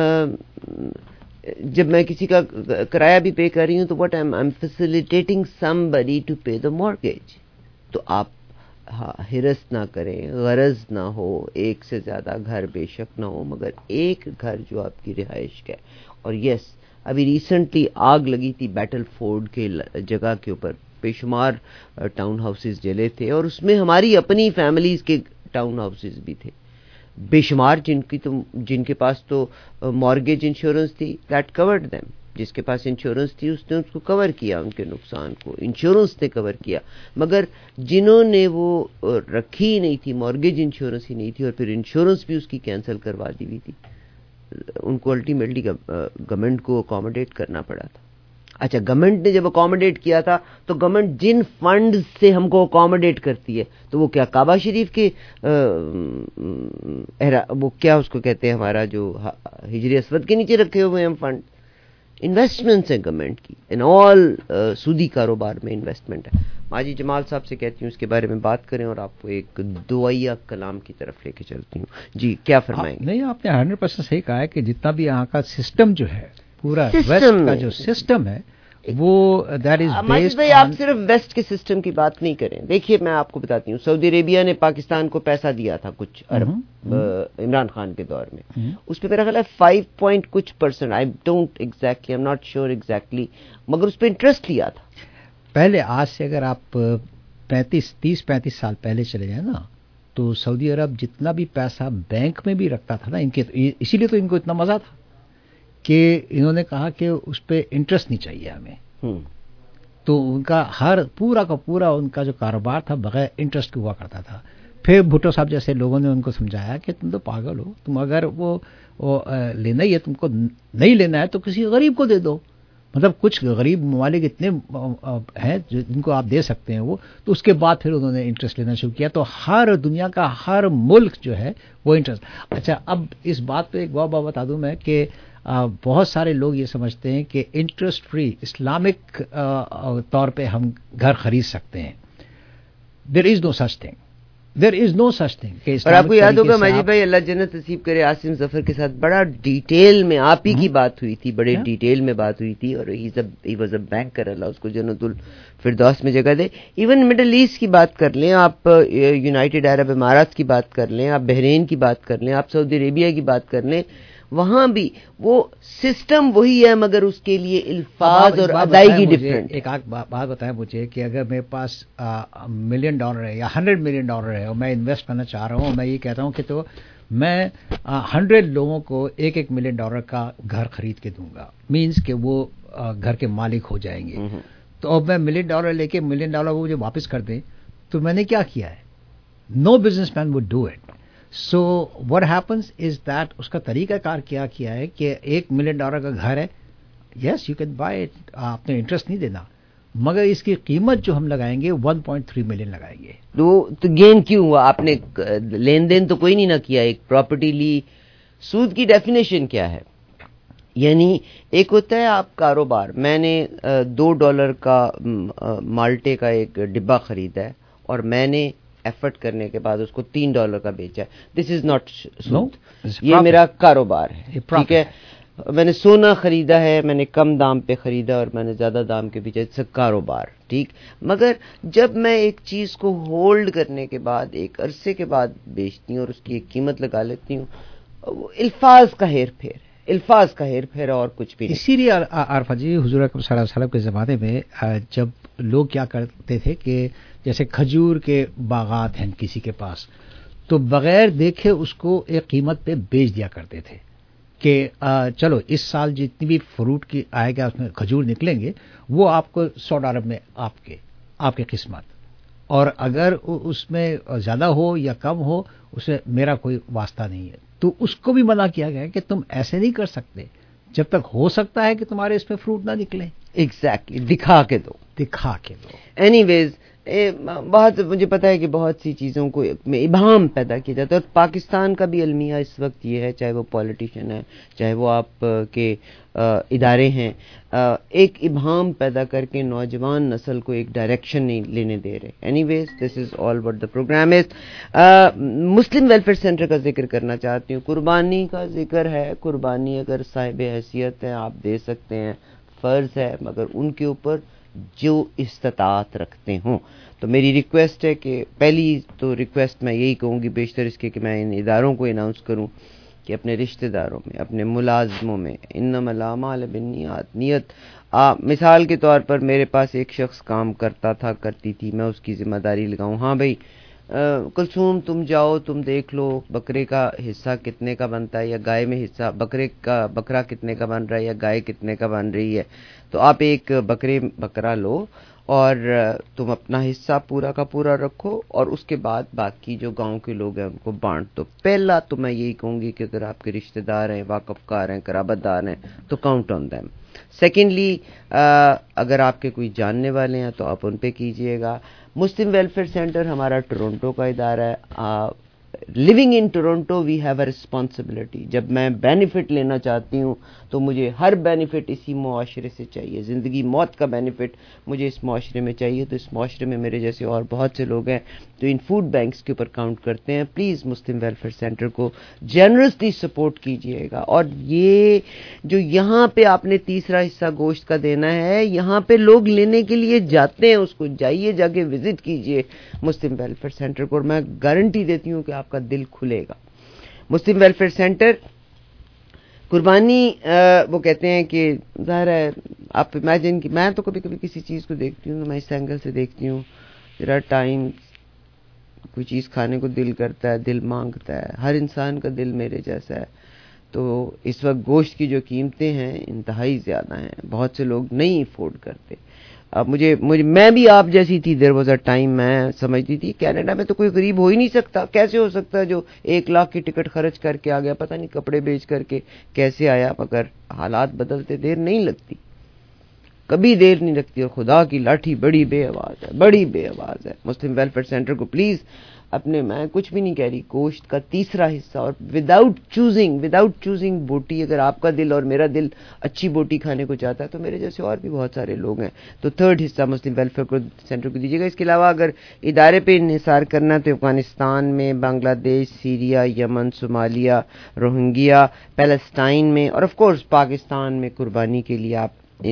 A: جب میں کسی کا کرایہ بھی پے کر رہی ہوں تو what I'm facilitating somebody to pay the mortgage. تو آپ ہرس نہ کریں, غرض نہ ہو, ایک سے زیادہ گھر بے شک نہ ہو, مگر ایک گھر جو آپ کی رہائش کا ہے. اور یس, ابھی ریسنٹلی آگ لگی تھی بیٹل فورڈ کے جگہ کے اوپر, بے شمار ٹاؤن ہاؤسز جلے تھے, اور اس میں ہماری اپنی فیملیز کے ٹاؤن ہاؤسز بھی تھے بے شمار, جن کے پاس تو مارگیج انشورنس تھی, دیٹ کورڈ دیم. جس کے پاس انشورنس تھی اس نے اس کو کور کیا, ان کے نقصان کو انشورنس نے کور کیا. مگر جنہوں نے وہ رکھی نہیں تھی, مارگیج انشورنس ہی نہیں تھی, اور پھر انشورنس بھی اس کی کینسل کروا دی ہوئی تھی, ان کو الٹیمیٹلی گورنمنٹ کو اکوموڈیٹ کرنا پڑا تھا. اچھا, گورنمنٹ نے جب اکوموڈیٹ کیا تھا تو گورنمنٹ جن فنڈ سے ہم کو اکوموڈیٹ کرتی ہے, تو وہ کیا کعبہ شریف کے وہ کیا اس کو کہتے ہیں, ہمارا جو حجر اسود کے نیچے رکھے ہوئے ہیں ہم فنڈ,
L: انویسٹمنٹس ہیں گورنمنٹ کی ان آل سودی کاروبار میں انویسٹمنٹ ہے. ماجی جمال صاحب سے کہتی ہوں اس کے بارے میں بات کریں اور آپ کو ایک دعائیہ کلام کی طرف لے کے چلتی ہوں. جی کیا فرمائیں گے؟
C: نہیں، آپ نے 100% صحیح کہا ہے کہ جتنا بھی یہاں کا سسٹم جو ہے، پورا ویسٹ کا جو سسٹم ہے وہ دیٹ از بیسڈ.
L: بھائی آپ صرف ویسٹ کے سسٹم کی بات نہیں کریں. دیکھیے میں آپ کو بتاتی ہوں، سعودی عربیہ نے پاکستان کو پیسہ دیا تھا کچھ ارب عمران خان کے دور میں. اس پہ میرا خیال ہے 5% I don't exactly, I am not sure exactly, مگر اس پہ انٹرسٹ لیا تھا.
C: پہلے آج سے اگر آپ 30-35 سال پہلے چلے جائیں نا، تو سعودی عرب جتنا بھی پیسہ بینک میں بھی رکھتا تھا نا ان کے، اسی لیے تو ان کو اتنا مزہ تھا کہ انہوں نے کہا کہ اس پہ انٹرسٹ نہیں چاہیے ہمیں. تو ان کا ہر پورا کا پورا ان کا جو کاروبار تھا بغیر انٹرسٹ ہوا کرتا تھا. پھر بھٹو صاحب جیسے لوگوں نے ان کو سمجھایا کہ تم تو پاگل ہو، تم اگر وہ لینا ہی ہے، تم کو نہیں لینا ہے تو کسی غریب کو دے دو. مطلب کچھ غریب ممالک اتنے ہیں جن کو آپ دے سکتے ہیں وہ. تو اس کے بعد پھر انہوں نے انٹرسٹ لینا شروع کیا. تو ہر دنیا کا ہر ملک جو ہے وہ انٹرسٹ. اچھا، اب اس بات پہ ایک بات بتا دوں میں کہ بہت سارے لوگ یہ سمجھتے ہیں کہ انٹرسٹ فری اسلامک طور پہ ہم گھر خرید سکتے ہیں. There is no such thing.
L: اور آپ کو یاد ہوگا ماجد بھائی، اللہ جنت نصیب کرے، عاصم ظفر کے ساتھ بڑا ڈیٹیل میں آپ ہی کی بات ہوئی تھی، بڑے ڈیٹیل میں بات ہوئی تھی. اور ہی واز اے بینکر، اللہ اس کو جنت الفردوس میں جگہ دے. ایون مڈل ایسٹ کی بات کر لیں آپ، یونائٹڈ عرب امارات کی بات کر لیں آپ، بحرین کی بات کر لیں آپ، سعودی عربیہ کی بات کر لیں، وہاں بھی وہ سسٹم وہی ہے مگر اس کے لیے الفاظ اور ادائیگی ڈفرینٹ.
C: ایک بات بتائیں مجھے کہ اگر میرے پاس $1 ملین ہے یا $100 ملین ہے اور میں انویسٹ کرنا چاہ رہا ہوں، میں یہ کہتا ہوں کہ تو میں 100 لوگوں کو $1 ملین کا گھر خرید کے دوں گا، مینس کہ وہ گھر کے مالک ہو جائیں گے. تو اب میں $1 ملین لے کے $1 ملین کو مجھے واپس کر دیں تو میں نے کیا کیا ہے؟ No businessman would do it. So what happens is that اس کا طریقہ کار کیا ہے کہ $1 ملین کا گھر ہے، yes you can buy it, آپ نے انٹرسٹ نہیں دینا، مگر اس کی قیمت جو ہم لگائیں گے 1.3 ملین لگائیں گے.
L: تو گین کیوں ہوا؟ آپ نے لین دین تو کوئی نہیں نہ کیا، ایک پراپرٹی لی. سود کی ڈیفینیشن کیا ہے؟ یعنی ایک ہوتا ہے آپ کاروبار، میں نے $2 کا مالٹے کا ایک ڈبہ خریدا ہے اور میں نے ایفرٹ کرنے کے بعد اس کو $3 کا بیچا ہے. دس از ناٹ سود، یہ میرا کاروبار ہے. ٹھیک ہے، میں نے سونا خریدا ہے، میں نے کم دام پہ خریدا اور میں نے زیادہ دام کے بیچا، اٹس اے کاروبار. ٹھیک، مگر جب میں ایک چیز کو ہولڈ کرنے کے بعد ایک عرصے کے بعد بیچتی ہوں اور اس کی ایک قیمت لگا لیتی ہوں، الفاظ کا ہیر پھیر اور کچھ بھی نہیں.
C: اسی لیے عارفہ جی، حضور اکرم صلی اللہ علیہ وسلم کے زمانے میں جب لوگ کیا کرتے تھے کہ جیسے کھجور کے باغات ہیں کسی کے پاس، تو بغیر دیکھے اس کو ایک قیمت پہ بیچ دیا کرتے تھے کہ چلو اس سال جتنی بھی فروٹ کی آئے گا، اس میں کھجور نکلیں گے، وہ آپ کو $100 میں آپ کی قسمت، اور اگر اس میں زیادہ ہو یا کم ہو اس میں میرا کوئی واسطہ نہیں ہے. تو اس کو بھی منع کیا گیا کہ تم ایسے نہیں کر سکتے جب تک ہو سکتا ہے کہ تمہارے اس میں فروٹ نہ نکلیں.
L: ایگزیکٹلی، دکھا کے دو. اینی ویز بہت مجھے پتا ہے کہ بہت سی چیزوں کو میں ابہام پیدا کیا جاتا ہے، اور پاکستان کا بھی المیہ اس وقت یہ ہے، چاہے وہ پولیٹیشین ہے، چاہے وہ آپ کے ادارے ہیں، ایک ابہام پیدا کر کے نوجوان نسل کو ایک ڈائریکشن نہیں لینے دے رہے. Anyways this is all what the programme is. Muslim Welfare Centre کا ذکر کرنا چاہتی ہوں. قربانی کا ذکر ہے. قربانی اگر صاحب حیثیت ہے آپ دے سکتے ہیں، فرض ہے، مگر ان کے اوپر جو استطاعت رکھتے ہوں. تو میری ریکویسٹ ہے کہ پہلی تو ریکویسٹ میں یہی کہوں گی، بیشتر اس کے کہ میں ان اداروں کو اناؤنس کروں کہ اپنے رشتہ داروں میں، اپنے ملازموں میں انما الاعمال بالنیات، نیت. مثال کے طور پر میرے پاس ایک شخص کام کرتی تھی، میں اس کی ذمہ داری لگاؤں، ہاں بھائی کلثوم تم جاؤ، تم دیکھ لو بکرے کا حصہ کتنے کا بنتا ہے یا گائے میں حصہ، بکرا کتنے کا بن رہا ہے یا گائے کتنے کا بن رہی ہے. تو آپ ایک بکرا لو اور تم اپنا حصہ پورا کا پورا رکھو، اور اس کے بعد باقی جو گاؤں کے لوگ ہیں ان کو بانٹ دو. پہلا تو میں یہی کہوں گی کہ اگر آپ کے رشتہ دار ہیں، واقف کار ہیں، قرابت دار ہیں تو کاؤنٹ آن دیم. سیکنڈلی، اگر آپ کے کوئی جاننے والے ہیں تو آپ ان پہ کیجئے گا. مسلم ویلفیئر سینٹر ہمارا ٹورنٹو کا ادارہ ہے. living in Toronto we have a responsibility. جب میں بینیفٹ لینا چاہتی ہوں تو مجھے ہر بینیفٹ اسی معاشرے سے چاہیے. زندگی موت کا بینیفٹ مجھے اس معاشرے میں چاہیے. تو اس معاشرے میں میرے جیسے اور بہت سے لوگ ہیں جو ان فوڈ بینکس کے اوپر کاؤنٹ کرتے ہیں. پلیز مسلم ویلفیئر سینٹر کو جنرسلی سپورٹ کیجیے گا. اور یہ جو یہاں پہ آپ نے تیسرا حصہ گوشت کا دینا ہے, یہاں پہ لوگ لینے کے لیے جاتے ہیں, اس کو جائیے, جا کے وزٹ کیجیے مسلم ویلفیئر سینٹر کو, اور میں گارنٹی دیتی ہوں کہ آپ کا دل کھلے گا. مسلم ویلفیئر سینٹر قربانی, وہ کہتے ہیں کہ ظاہر ہے آپ امیجن, کہ میں تو کبھی کبھی کسی چیز کو دیکھتی ہوں تو میں اس اینگل سے دیکھتی ہوں, ذرا ٹائم کوئی چیز کھانے کو دل کرتا ہے, دل مانگتا ہے, ہر انسان کا دل میرے جیسا ہے. تو اس وقت گوشت کی جو قیمتیں ہیں انتہائی زیادہ ہیں, بہت سے لوگ نہیں افورڈ کرتے. اب مجھے میں بھی آپ جیسی تھی, دیر واز اے ٹائم میں سمجھتی تھی کینیڈا میں تو کوئی غریب ہو ہی نہیں سکتا. کیسے ہو سکتا ہے جو 1 لاکھ کی ٹکٹ خرچ کر کے آ گیا, پتہ نہیں کپڑے بیچ کر کے کیسے آیا. مگر حالات بدلتے دیر نہیں لگتی, کبھی دیر نہیں لگتی, اور خدا کی لاٹھی بڑی بے آواز ہے, بڑی بے آواز ہے. مسلم ویلفیئر سینٹر کو پلیز اپنے, میں کچھ بھی نہیں کہہ رہی, گوشت کا تیسرا حصہ, اور وداؤٹ چوزنگ بوٹی. اگر آپ کا دل اور میرا دل اچھی بوٹی کھانے کو چاہتا ہے تو میرے جیسے اور بھی بہت سارے لوگ ہیں, تو تھرڈ حصہ مسلم ویلفیئر سینٹر کو دیجیے گا. اس کے علاوہ اگر ادارے پہ انحصار کرنا تو افغانستان میں, Bangladesh, Syria, Yemen, Somalia, Rohingya, Palestine میں, اور آف کورس پاکستان میں قربانی کے لیے آپ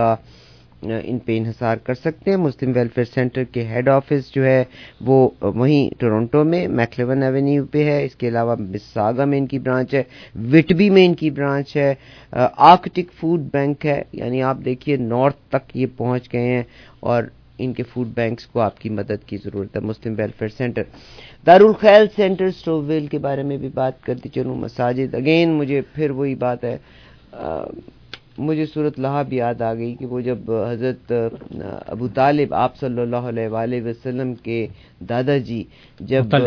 L: ان پہ انحصار کر سکتے ہیں. مسلم ویلفیئر سینٹر کے ہیڈ آفس جو ہے وہ وہیں ٹورنٹو میں میکلیون ایونیو پہ ہے. اس کے علاوہ مساگا میں ان کی برانچ ہے, وٹبی میں ان کی برانچ ہے, آرکٹک فوڈ بینک ہے. یعنی آپ دیکھیے نارتھ تک یہ پہنچ گئے ہیں, اور ان کے فوڈ بینکس کو آپ کی مدد کی ضرورت ہے. Muslim Welfare Centre. Darulkhair Centre Stouffville کے بارے میں بھی بات کرتی چلوں. مساجد, اگین مجھے پھر وہی بات ہے, مجھے صورت لہب یاد آ گئی کہ وہ جب حضرت ابو طالب, آپ صلی اللہ علیہ وآلہ وسلم کے دادا جی, جب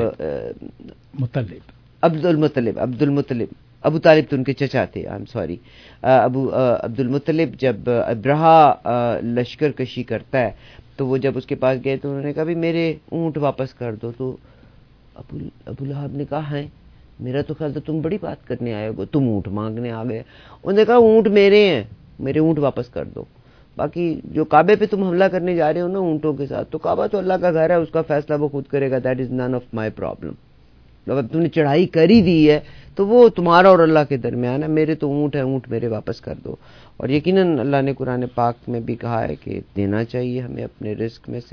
L: عبد المطلب ابو طالب تو ان کے چچا تھے, آئی ایم سوری, عبد المطلب جب ابرہا لشکر کشی کرتا ہے تو وہ جب اس کے پاس گئے تو انہوں نے کہا بھی میرے اونٹ واپس کر دو. تو ابو لہب نے کہا ہے, میرا تو خیال تھا تم بڑی بات کرنے آئے ہو, تم اونٹ مانگنے آ گئے. انہوں نے کہا اونٹ میرے ہیں, میرے اونٹ واپس کر دو. باقی جو کعبے پہ تم حملہ کرنے جا رہے ہو نا اونٹوں کے ساتھ, تو کعبہ تو اللہ کا گھر ہے, اس کا فیصلہ وہ خود کرے گا. That is none of my problem. اب تم نے چڑھائی کری دی ہے تو وہ تمہارا اور اللہ کے درمیان ہے. میرے تو اونٹ ہے, اونٹ میرے واپس کر دو. اور یقیناً اللہ نے قرآن پاک میں بھی کہا ہے کہ دینا چاہیے ہمیں اپنے رزق میں سے.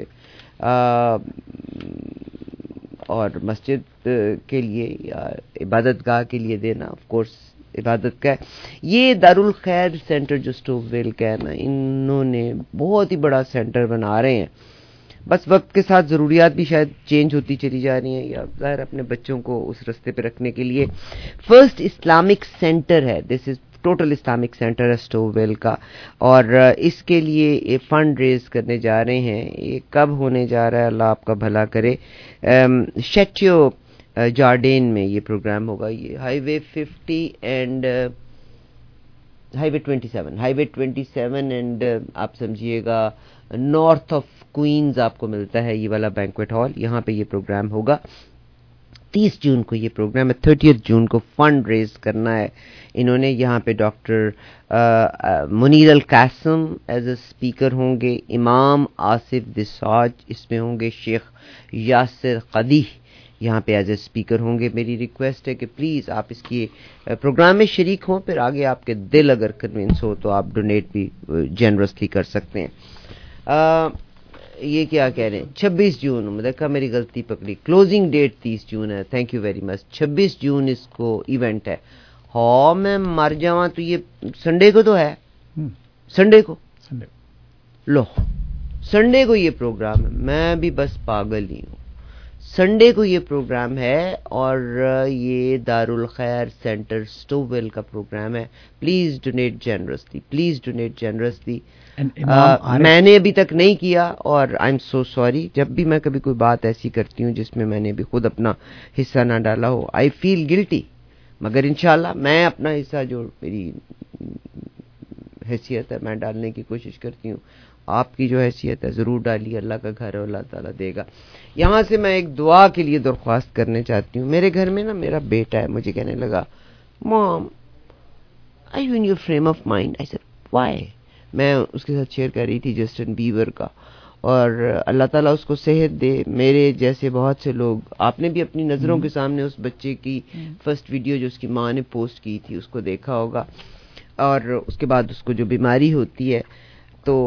L: اور مسجد کے لیے یا عبادت گاہ کے لیے دینا آف کورس عبادت کا ہے. یہ دارالخیر سینٹر جو اسٹوو ویل کا ہے نا, انہوں نے بہت ہی بڑا سینٹر بنا رہے ہیں. بس وقت کے ساتھ ضروریات بھی شاید چینج ہوتی چلی جا رہی ہیں, یا ظاہر اپنے بچوں کو اس رستے پہ رکھنے کے لیے. فرسٹ اسلامک سینٹر ہے, this is total Islamic Centre ہے اسٹوو ویل کا, اور اس کے لیے فنڈ ریز کرنے جا رہے ہیں. یہ کب ہونے جا رہا ہے, اللہ آپ کا بھلا کرے. شیٹیو جارڈین میں یہ پروگرام ہوگا. یہ Highway 50 and Highway 27 and آپ سمجھیے گا نارتھ آف کوئنز آپ کو ملتا ہے یہ والا بینکویٹ ہال. یہاں پہ یہ پروگرام ہوگا. 30 جون کو یہ پروگرام ہے. 30 جون کو فنڈ ریز کرنا ہے. انہوں نے یہاں پہ doctor Munir al-Qasim as a speaker ہوں گے, امام آصف دساج اس میں ہوں گے, شیخ یاسر قدی یہاں پہ ایز اے اسپیکر ہوں گے. میری ریکویسٹ ہے کہ پلیز آپ اس کی پروگرام میں شریک ہوں. پھر آگے آپ کے دل اگر کنوینس ہو تو آپ ڈونیٹ بھی جنرسلی کر سکتے ہیں. یہ کیا کہہ رہے ہیں, 26 جون, دیکھا میری غلطی پکڑی, کلوزنگ ڈیٹ 30 جون ہے. Thank you very much. 26 جون اس کو ایونٹ ہے. ہاں میں مر جاواں تو یہ سنڈے کو تو ہے, سنڈے کو لو, سنڈے کو یہ پروگرام ہے. میں بھی بس پاگل ہی ہوں. سنڈے کو یہ پروگرام ہے, اور یہ دارالخیر سینٹر اسٹوو ویل کا پروگرام ہے. Please donate generously, please donate generously. میں نے ابھی تک نہیں کیا, اور آئی ایم سو سوری. جب بھی میں کبھی کوئی بات ایسی کرتی ہوں جس میں میں نے بھی خود اپنا حصہ نہ ڈالا ہو, آئی فیل گلٹی. مگر انشاءاللہ میں اپنا حصہ جو میری حیثیت ہے میں ڈالنے کی کوشش کرتی ہوں. آپ کی جو حیثیت ہے ضرور ڈالیے, اللہ کا گھر ہے, اللہ تعالیٰ دے گا. یہاں سے میں ایک دعا کے لیے درخواست کرنے چاہتی ہوں. میرے گھر میں نا میرا بیٹا ہے, مجھے کہنے لگا مام are you in your frame of mind? I said why? میں اس کے ساتھ شیئر کر رہی تھی جسٹن بیبر کا, اور اللہ تعالیٰ اس کو صحت دے. میرے جیسے بہت سے لوگ, آپ نے بھی اپنی نظروں کے سامنے اس بچے کی فرسٹ ویڈیو جو اس کی ماں نے پوسٹ کی تھی اس کو دیکھا ہوگا, اور اس کے بعد اس کو جو بیماری ہوتی ہے, تو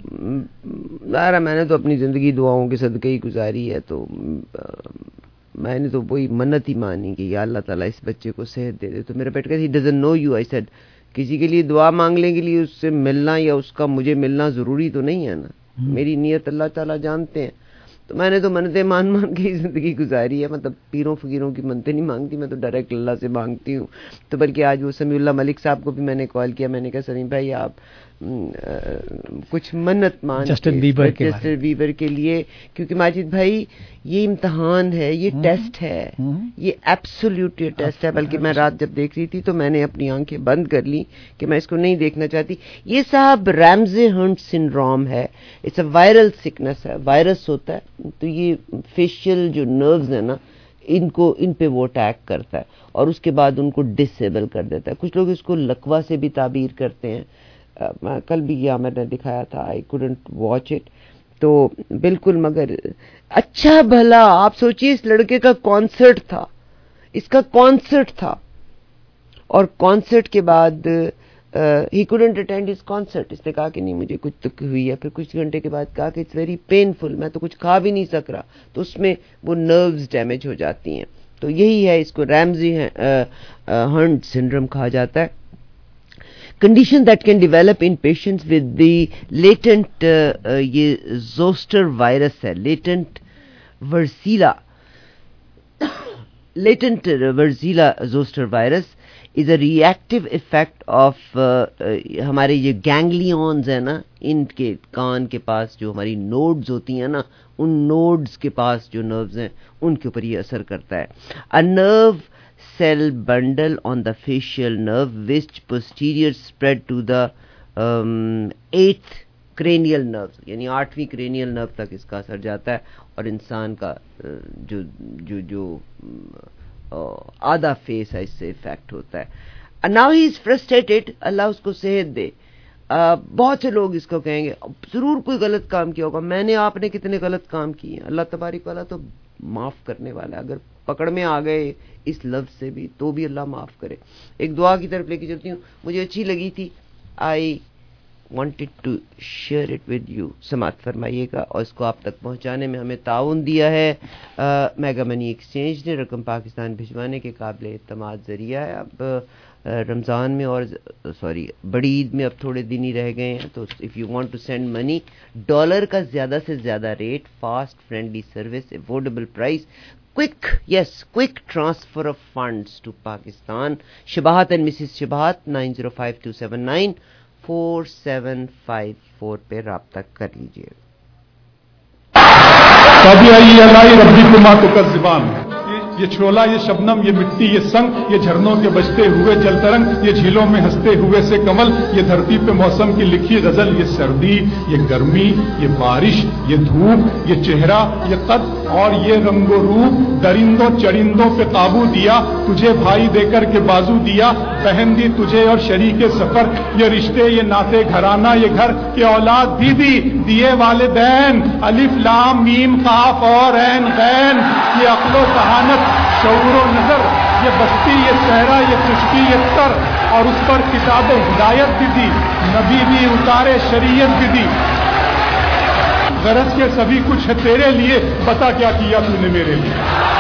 L: ظاہر میں نے تو اپنی زندگی دعاؤں کے صدقے ہی گزاری ہے, تو میں نے تو وہی منت ہی مانی کہ یا اللہ تعالیٰ اس بچے کو صحت دے دے. تو میرا بیٹا کہتا he doesn't know you. I said کسی کے لیے دعا مانگنے کے لیے اس سے ملنا یا اس کا مجھے ملنا ضروری تو نہیں ہے نا, میری نیت اللہ تعالیٰ جانتے ہیں. تو میں نے تو منتیں مان کے ہی زندگی گزاری ہے, مطلب پیروں فقیروں کی منتیں نہیں مانگتی, میں تو ڈائریکٹ اللہ سے مانگتی ہوں. تو بلکہ آج وہ سمیع اللہ ملک صاحب کو بھی میں نے کال کیا, میں نے کہا سلیم بھائی آپ کچھ منت مان
M: جسٹن
L: بیبر کے لیے, کیونکہ ماجد بھائی یہ امتحان ہے, یہ ٹیسٹ ہے, یہ ایبسولوٹ ٹیسٹ ہے. بلکہ میں رات جب دیکھ رہی تھی تو میں نے اپنی آنکھیں بند کر لی کہ میں اس کو نہیں دیکھنا چاہتی. یہ صاحب رامزے ہنٹ سنڈروم ہے, اٹس اے وائرل سکنس ہے, وائرس ہوتا ہے. تو یہ فیشیل جو نروز ہیں نا ان پہ وہ اٹیک کرتا ہے اور اس کے بعد ان کو ڈسیبل کر دیتا ہے. کچھ لوگ اس کو لکوا سے بھی تعبیر کرتے ہیں. کل بھی یہ میں نے دکھایا تھا, آئی کوڈنٹ واچ اٹ. تو بالکل, مگر اچھا بھلا آپ سوچئے اس لڑکے کا کانسرٹ تھا, اس کا کانسرٹ تھا, اور کانسرٹ کے بعد he couldn't attend his concert. اس نے کہا کہ نہیں مجھے کچھ تک ہوئی ہے, پھر کچھ گھنٹے کے بعد کہا کہ اٹس ویری پینفل, میں تو کچھ کھا بھی نہیں سک رہا. تو اس میں وہ نروز ڈیمیج ہو جاتی ہیں. تو یہی ہے, اس کو رامزے ہنٹ سنڈروم کہا جاتا ہے. Condition that can develop in patients with the latent یہ zoster virus ہے, latent Warzelia zoster virus is a reactive effect of ہمارے یہ گینگلیونز ہیں نا, ان کے کان کے پاس جو ہماری نوڈز ہوتی ہیں نا, ان نوڈز کے پاس جو نروز ہیں ان کے اوپر یہ اثر کرتا ہے. A nerve cell bundle on the facial nerve which posterior spread to the 8th cranial nerve, یعنی 8ویں cranial nerve تک اس کا اثر جاتا ہے, اور انسان کا جو آدھا فیس ہے اس سے افیکٹ ہوتا ہے. now he is frustrated, اللہ اس کو صحت دے. بہت سے لوگ اس کو کہیں گے ضرور کوئی غلط کام کیا ہوگا. میں نے آپ نے کتنے غلط کام کیے ہیں, اللہ تبارک والا تو معاف کرنے والا ہے. اگر پکڑ میں آ گئے اس لفظ سے بھی تو بھی اللہ معاف کرے. ایک دعا کی طرف لے کے چلتی ہوں, مجھے اچھی لگی تھی, I wanted to share it with you. سماعت فرمائیے گا. اور اس کو آپ تک پہنچانے میں ہمیں تعاون دیا ہے میگا منی ایکسچینج نے. رقم پاکستان بھجوانے کے قابل اعتماد ذریعہ ہے. اب رمضان میں اور بڑی عید میں اب تھوڑے دن ہی رہ گئے ہیں, تو if you want to send money, dollar کا زیادہ سے زیادہ rate, fast friendly service, affordable price, quick transfer of funds to Pakistan. Shabahat and Mrs. Shabahat 9052794754 पे राब्ता कर लीजिए.
N: یہ چھولا, یہ شبنم, یہ مٹی, یہ سنگ, یہ جھرنوں کے بجتے ہوئے جل ترنگ, یہ جھیلوں میں ہنستے ہوئے سے کمل, یہ دھرتی پہ موسم کی لکھی غزل, یہ سردی, یہ گرمی, یہ بارش, یہ دھوپ, یہ چہرہ, یہ قد اور یہ رنگ و روپ, درندوں چرندوں پہ قابو دیا, تجھے بھائی دے کر کے بازو دیا, بہن دی تجھے اور شریک سفر, یہ رشتے, یہ ناطے گھرانہ, یہ گھر, یہ اولاد دیدی, دیے والدین, الف لام میم قاف اور عین غین, یہ عقل و ذہانت, شعور و نظر, یہ بستی, یہ صحرا, یہ خشکی, یہ تر, اور اس پر کتاب ہدایت بھی دی, نبی بھی اتارے, شریعت بھی دی. غرض کے سبھی کچھ ہے تیرے لیے, بتا کیا کیا تو نے میرے لیے.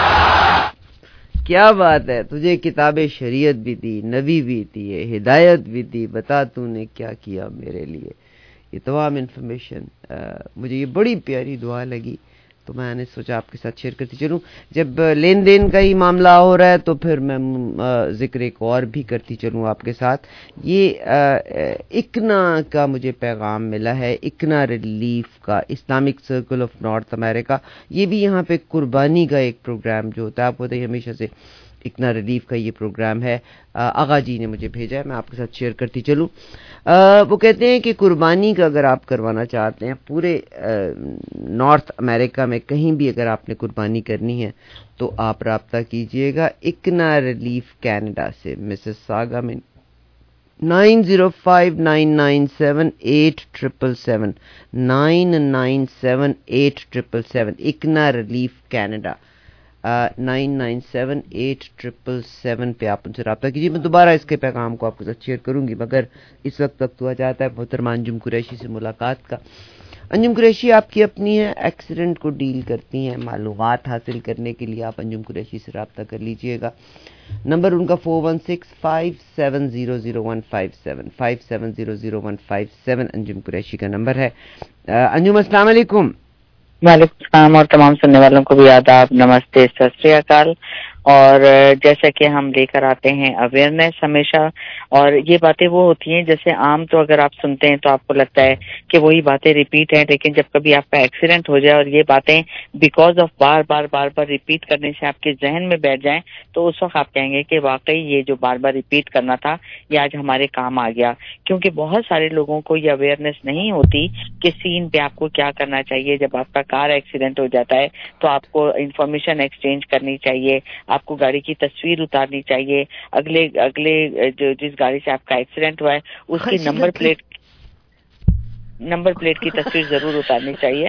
L: کیا بات ہے, تجھے کتاب شریعت بھی دی, نبی بھی دی, ہدایت بھی دی, بتا تو نے کیا کیا میرے لیے. یہ تمام انفارمیشن مجھے یہ بڑی پیاری دعا لگی, تو میں نے سوچا آپ کے ساتھ شیئر کرتی چلوں. جب لین دین کا ہی معاملہ ہو رہا ہے تو پھر میں ذکر ایک اور بھی کرتی چلوں آپ کے ساتھ. یہ اکنا کا مجھے پیغام ملا ہے, اکنا ریلیف کا, Islamic Circle of North America. یہ بھی یہاں پہ قربانی کا ایک پروگرام جو ہوتا ہے, آپ بتائیے ہمیشہ سے اکنا ریلیف کا یہ پروگرام ہے. آغا جی نے مجھے بھیجا ہے, میں آپ کے ساتھ شیئر کرتی چلوں. وہ کہتے ہیں کہ قربانی کا اگر آپ کروانا چاہتے ہیں پورے نارتھ امریکہ میں کہیں بھی اگر آپ نے قربانی کرنی ہے تو آپ رابطہ کیجئے گا اکنا ریلیف کینیڈا سے. مسز ساگا میں 9059978777 997877 اکنا ریلیف کینیڈا 997877 پہ آپ ان سے رابطہ کیجیے. میں دوبارہ اس کے پیغام کو آپ کے ساتھ شیئر کروں گی, مگر اس وقت ہوا جاتا ہے محترمہ انجم قریشی سے ملاقات کا. انجم قریشی آپ کی اپنی ہے, ایکسیڈنٹ کو ڈیل کرتی ہیں. معلومات حاصل کرنے کے لیے آپ انجم قریشی سے رابطہ کر لیجئے گا. نمبر ان کا 4165700157 57000157 انجم قریشی کا نمبر ہے. انجم السلام علیکم.
M: وعلیکم السلام, اور تمام سننے والوں کو بھی آداب, نمستے, ست شری اکال. اور جیسا کہ ہم لے کر آتے ہیں اویئرنیس ہمیشہ, اور یہ باتیں وہ ہوتی ہیں جیسے عام تو اگر آپ سنتے ہیں تو آپ کو لگتا ہے کہ وہی باتیں ریپیٹ ہیں, لیکن جب کبھی آپ کا ایکسیڈنٹ ہو جائے اور یہ باتیں بیکاز آف بار بار ریپیٹ کرنے سے آپ کے ذہن میں بیٹھ جائیں تو اس وقت آپ کہیں گے کہ واقعی یہ جو بار بار ریپیٹ کرنا تھا یہ آج ہمارے کام آ گیا. کیونکہ بہت سارے لوگوں کو یہ اویئرنیس نہیں ہوتی کہ سین پہ آپ کو کیا کرنا چاہیے. جب آپ کا کار ایکسیڈنٹ ہو جاتا ہے تو آپ کو انفارمیشن ایکسچینج کرنی چاہیے, آپ کو گاڑی کی تصویر اتارنی چاہیے, اگلے جو جس گاڑی سے آپ کا ایکسیڈنٹ ہوا ہے اس کی نمبر پلیٹ کی تصویر ضرور اتارنی چاہیے.